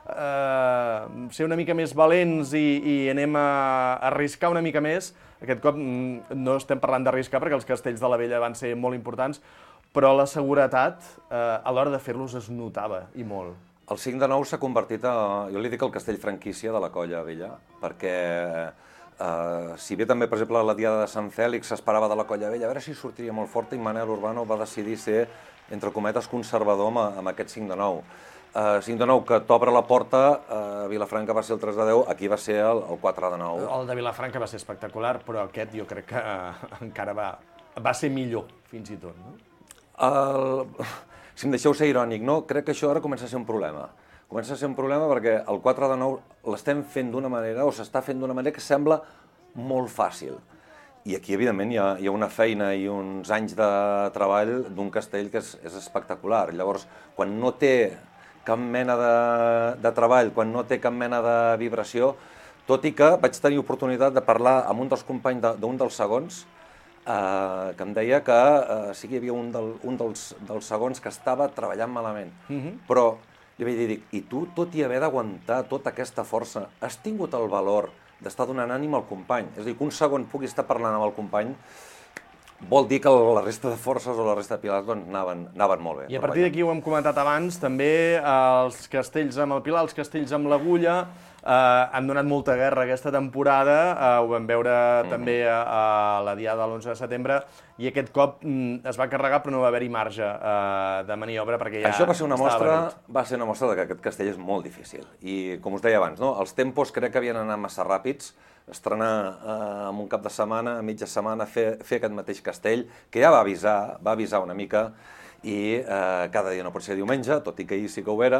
uh, ser una mica més valents i, i anem a arriscar una mica més. Aquest cop no estem parlant d'arriscar perquè els Castells de la Vella van ser molt importants, però la seguretat eh, a l'hora de fer-los es notava, i molt. El cinc de nou s'ha convertit a... Jo li dic el castell franquícia de la Colla Vella, perquè eh, si bé també, per exemple, la diada de Sant Fèlix s'esperava de la Colla Vella, a veure si sortiria molt forta, i Manel Urbano va decidir ser, entre cometes, conservador amb, amb aquest cinc de nou. Uh, cinc de nou, que t'obre la porta, uh, Vilafranca va ser el tres de deu, aquí va ser el, el quatre de nou. El de Vilafranca va ser espectacular, però aquest jo crec que uh, encara va, va ser millor, fins i tot, no? El... Si em deixeu ser irònic, no? Crec que això ara comença a ser un problema. Comença a ser un problema perquè el quatre de nou l'estem fent d'una manera, o s'està fent d'una manera que sembla molt fàcil. I aquí, evidentment, hi ha, hi ha una feina i uns anys de treball d'un castell que és, és espectacular. Llavors, quan no té cap mena de, de treball, quan no té cap mena de vibració, tot i que vaig tenir oportunitat de parlar amb un dels companys d'un de, dels segons, eh, que em deia que eh, sí que hi havia un, del, un dels, dels segons que estava treballant malament. Uh-huh. Però li vaig dir, dic, i tu, tot i haver d'aguantar tota aquesta força, has tingut el valor d'estar donant ànim al company? És a dir, que un segon pugui estar parlant amb el company, vol dir que la resta de forces o la resta de pilars doncs, anaven, anaven molt bé. I a partir d'aquí, ho hem comentat abans, també els castells amb el pilar, els castells amb l'agulla, eh, han donat molta guerra aquesta temporada, eh, ho vam veure mm. també a, a la diada de l'onze de setembre, i aquest cop mm, es va carregar però no va haver-hi marge eh, de maniobra perquè ja Això va ser una mostra, venut. va ser una mostra de que aquest castell és molt difícil. I com us deia abans, no? Els tempos crec que havien anat massa ràpids, estrenar eh, en un cap de setmana, a mitja setmana, fer, fer aquest mateix castell, que ja va avisar, va avisar una mica, i eh, cada dia no pot ser diumenge, tot i que ahir sí que ho era,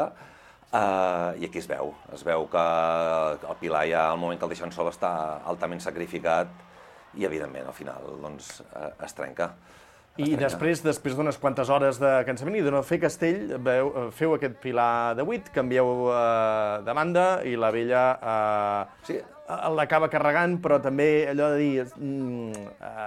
eh, i aquí es veu, es veu que el Pilar ja, al moment que el deixen sol, està altament sacrificat, i evidentment al final doncs, eh, es trenca. I després, després d'unes quantes hores de cansament i de no fer castell, veu, feu aquest Pilar de vuit, canvieu eh, de banda i la Vella eh, sí. l'acaba carregant, però també allò de dir... Mm,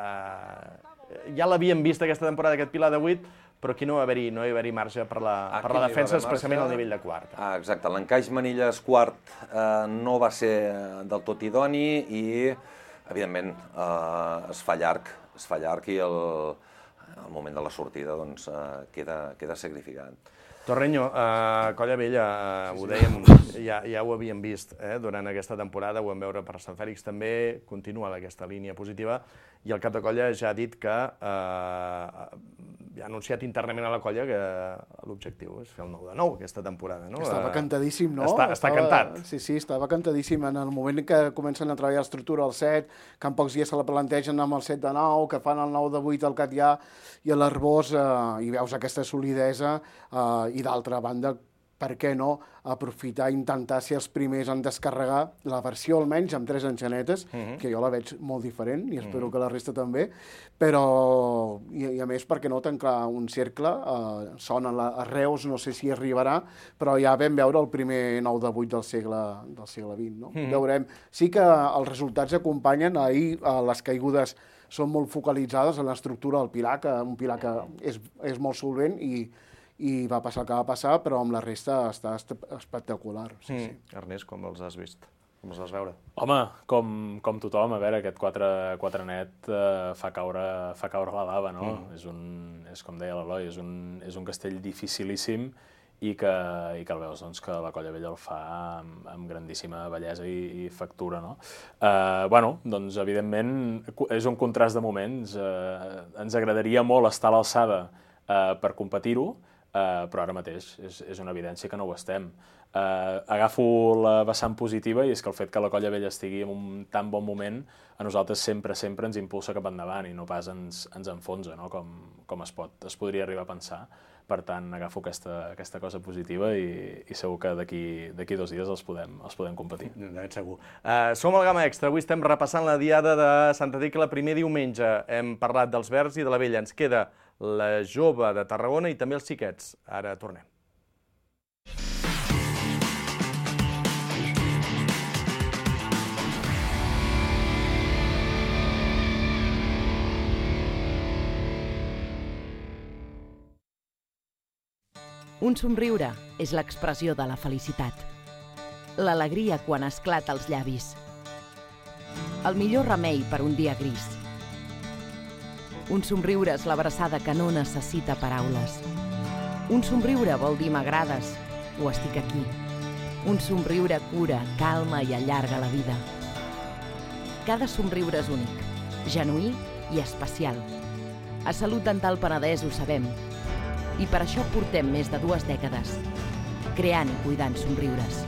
eh, ja l'havíem vist aquesta temporada, aquest Pilar de vuit, però aquí no va haver-hi no haver marge per la, per la defensa, especialment al nivell de quart. Ah, exacte, l'encaix Manilles quart eh, no va ser del tot idoni i, evidentment, eh, es fa llarg, es fa llarg i el... al moment de la sortida doncs, uh, queda, queda sacrificat. Torreño, uh, Colla Vella, uh, ho dèiem, ja, ja ho havíem vist eh, durant aquesta temporada, ho vam veure per Sant Fèlix també, continua aquesta línia positiva, i el cap de colla ja ha dit que uh, ha anunciat internament a la colla que l'objectiu és fer el nou de nou aquesta temporada. No? Estava cantadíssim, no? Està, està estava, cantat. Sí, sí, estava cantadíssim. En el moment que comencen a treballar l'estructura al set, que en pocs dies se la plantegen amb el set de nou, que fan el nou de vuit al Catllà i a l'Arbós, eh, i veus aquesta solidesa, eh, i d'altra banda, per què no aprofitar i intentar ser els primers en descarregar la versió, almenys, amb tres enxanetes, uh-huh. que jo la veig molt diferent, i espero uh-huh. que la resta també, però, i, i a més, per què no tancar un cercle, eh, sona a Reus, no sé si arribarà, però ja vam veure el primer nou de vuit del segle, del segle vint, no? Uh-huh. Veurem. Sí que els resultats acompanyen, ahir eh, les caigudes són molt focalitzades en l'estructura del pilar, que un pilar que és, és molt solvent, i i va passar el que va passar, però amb la resta està espectacular. Sí, mm. sí. Ernest, com els has vist? Com els vas veure? Home, com, com tothom, a veure, aquest quatre, quatre net eh, fa, caure, fa caure la lava, no? Mm. És, un, és com deia l'Eloi, és, un, és un castell dificilíssim i que, i que el veus doncs, que la Colla Vella el fa amb, amb grandíssima bellesa i, i factura, no? Eh, bueno, doncs, evidentment, és un contrast de moments. Eh, ens agradaria molt estar a l'alçada eh, per competir-ho, Uh, però ara mateix és, és una evidència que no ho estem. eh, agafo la vessant positiva i és que el fet que la Colla Vella estigui en un tan bon moment a nosaltres sempre, sempre ens impulsa cap endavant i no pas ens, ens enfonsa, no? com, com es, pot, es podria arribar a pensar. Per tant, agafo aquesta, aquesta cosa positiva i, i segur que d'aquí dos dies els podem, els podem competir. De ben segur. Uh, som al Gamma Extra. Avui estem repassant la diada de Santa Tecla primer diumenge. Hem parlat dels verds i de la vella. Ens queda la jove de Tarragona i també els xiquets. Ara tornem. Un somriure és l'expressió de la felicitat. L'alegria quan esclata als llavis. El millor remei per un dia gris. Un somriure és l'abraçada que no necessita paraules. Un somriure vol dir m'agrades o estic aquí. Un somriure cura, calma i allarga la vida. Cada somriure és únic, genuí i especial. A Salut Dental Penedès ho sabem. I per això portem més de dues dècades, creant i cuidant somriures.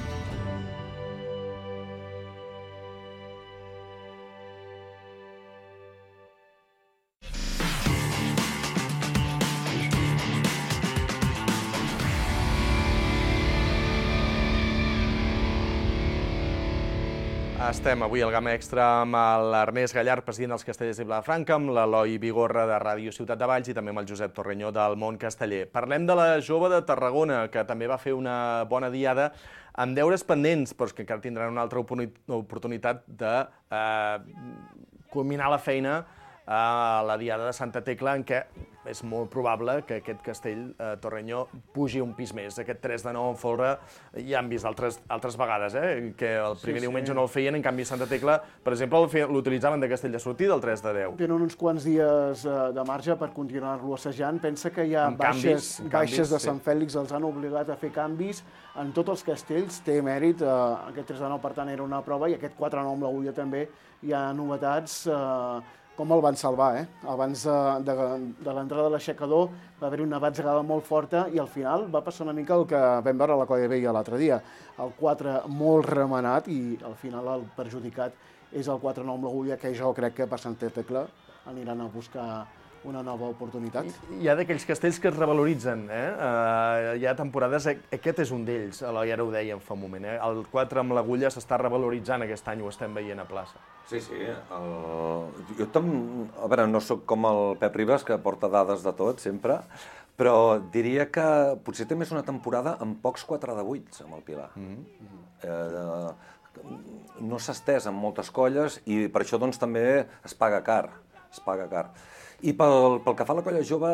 Estem avui al Gamma Extra amb l'Ernest Gallard, president dels Castellers i Vilafranca, amb l'Eloi Vigorra de Ràdio Ciutat de Valls i també amb el Josep Torrenyó del Món Casteller. Parlem de la jove de Tarragona, que també va fer una bona diada amb deures pendents, però que encara tindran una altra oportunitat de eh, culminar la feina a la diada de Santa Tecla, en què és molt probable que aquest castell, eh, Torrenyó, pugi un pis més. Aquest tres de nou en folre ja han vist altres, altres vegades, eh, que el primer sí, diumenge sí. no el feien, en canvi Santa Tecla, per exemple, l'utilitzaven de castell de sortida, el tres de deu. Tenen uns quants dies eh, de marge per continuar-lo assajant. Pensa que hi ha amb baixes, canvis, baixes canvis, de Sant sí. Fèlix, els han obligat a fer canvis en tots els castells, té mèrit. Eh, aquest tres de nou, per tant, era una prova, i aquest quatre de nou amb l'Agulla també hi ha novetats. Eh, com el van salvar, eh? Abans de, de, de l'entrada de l'aixecador va haver-hi una batzegada molt forta i al final va passar una mica el que vam veure a la Colla Vella l'altre dia. El quatre molt remenat i al final el perjudicat és el quatre nou amb l'Agulla, que jo crec que per Santa Tecla aniran a buscar una nova oportunitat. Hi ha d'aquells castells que es revaloritzen, eh? Uh, hi ha temporades, aquest és un d'ells, Eloi, ara ho dèiem fa un moment, eh? El quatre amb l'Agulla s'està revaloritzant aquest any, ho estem veient a plaça. Sí, sí. El... Jo tam... A veure, no sóc com el Pep Ribas, que porta dades de tot, sempre, però diria que potser té més una temporada amb pocs quatre de vuit amb el Pilar. Mm-hmm. eh, no s'ha estès amb moltes colles i per això doncs també es paga car, es paga car. I pel, pel que fa a la colla jove,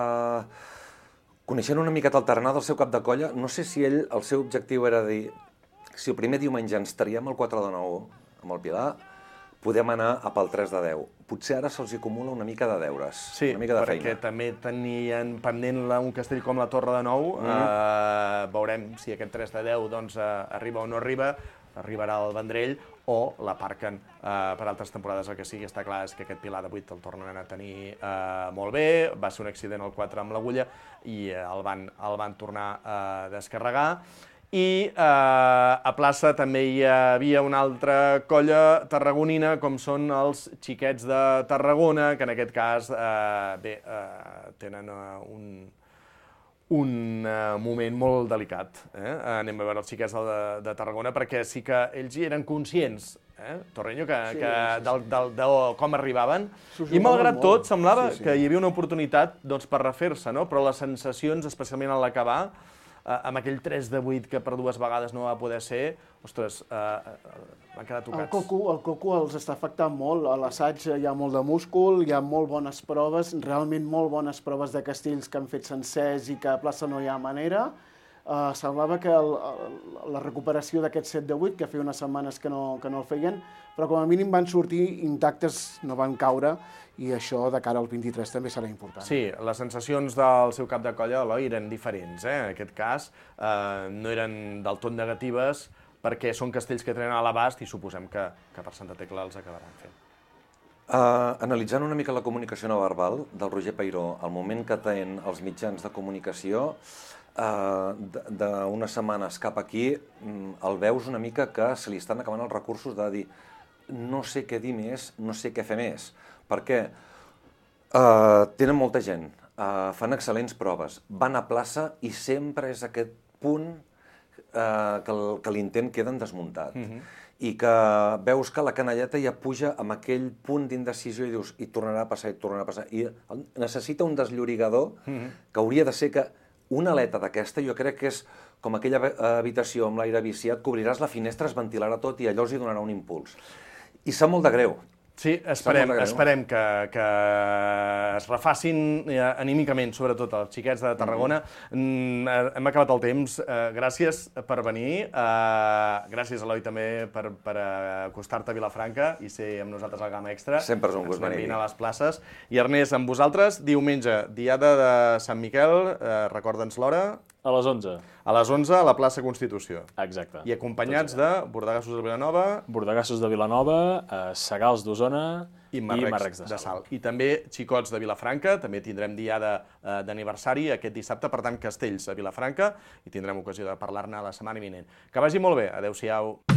eh, coneixent una miqueta el tarannà del seu cap de colla, no sé si ell, el seu objectiu era dir si el primer diumenge ens traiem el quatre de nou amb el Pilar, podem anar a pel tres de deu. Potser ara se'ls acumula una mica de deures, sí, una mica de feina. Sí, perquè també tenien pendent un castell com la Torre de Nou. Mm. Eh, veurem si aquest tres de deu doncs, eh, arriba o no arriba, arribarà al Vendrell o l'aparquen eh, per altres temporades. El que sigui està clar és que aquest Pilar de vuit el tornen a tenir eh, molt bé, va ser un accident al quatre amb l'Agulla i eh, el, van, el van tornar a descarregar. I eh, a plaça també hi havia una altra colla tarragonina, com són els Xiquets de Tarragona, que en aquest cas eh, bé, eh, tenen eh, un, un uh, moment molt delicat. Eh? Anem a veure els Xiquets de, de Tarragona, perquè sí que ells hi eren conscients, eh? Torrenyó, que, sí, que sí, sí. Del, del, de com arribaven, i malgrat tot semblava sí, sí. que hi havia una oportunitat doncs, per refer-se, no? Però les sensacions, especialment a l'acabar, amb aquell tres de vuit que per dues vegades no va poder ser, ostres, eh, van quedar tocats. El coco, el coco els està afectant molt. A l'assaig hi ha molt de múscul, hi ha molt bones proves, realment molt bones proves de castells que han fet sencers i que a plaça no hi ha manera. Uh, semblava que el, el, la recuperació d'aquest set de vuit, que feia unes setmanes que no, que no el feien, però com a mínim van sortir intactes, no van caure, i això de cara al vint-i-tres també serà important. Sí, les sensacions del seu cap de colla, Eloi, eren diferents. Eh? En aquest cas, eh, no eren del tot negatives, perquè són castells que tenen a l'abast i suposem que, que per Santa Tecla els acabaran fent. Uh, analitzant una mica la comunicació no verbal del Roger Peiró, al moment que tenen els mitjans de comunicació, uh, d'unes setmanes cap aquí, um, el veus una mica que se li estan acabant els recursos de dir no sé què dir més, no sé què fer més, perquè uh, tenen molta gent, uh, fan excel·lents proves, van a plaça i sempre és aquest punt uh, que, el, que l'intent queda desmuntat. Mm-hmm. I que veus que la canalleta ja puja amb aquell punt d'indecisió i dius, i tornarà a passar, i tornarà a passar. I necessita un desllorigador mm-hmm. que hauria de ser que una aleta d'aquesta, jo crec que és com aquella habitació amb l'aire viciat, que obriràs la finestra, es ventilarà tot i allò els hi donarà un impuls. I sap molt de greu. Sí, esperem, esperem que, que es refacin anímicament, sobretot els xiquets de Tarragona. Mm, hem acabat el temps. Uh, gràcies per venir. Uh, gràcies, Eloi, també per, per acostar-te a Vilafranca i ser amb nosaltres al Gamma Extra. Sempre és un gust venir. A les places. I Ernest, amb vosaltres, diumenge, diada de Sant Miquel, uh, recorda'ns l'hora. A les onze. A les onze, a la plaça Constitució. Exacte. I acompanyats de Bordegassos de Vilanova... Bordegassos de Vilanova, eh, Segals d'Osona i Marrecs de Salt. I també xicots de Vilafranca, també tindrem diada eh, d'aniversari aquest dissabte, per tant, Castells a Vilafranca, i tindrem ocasió de parlar-ne la setmana vinent. Que vagi molt bé. Adéu-siau.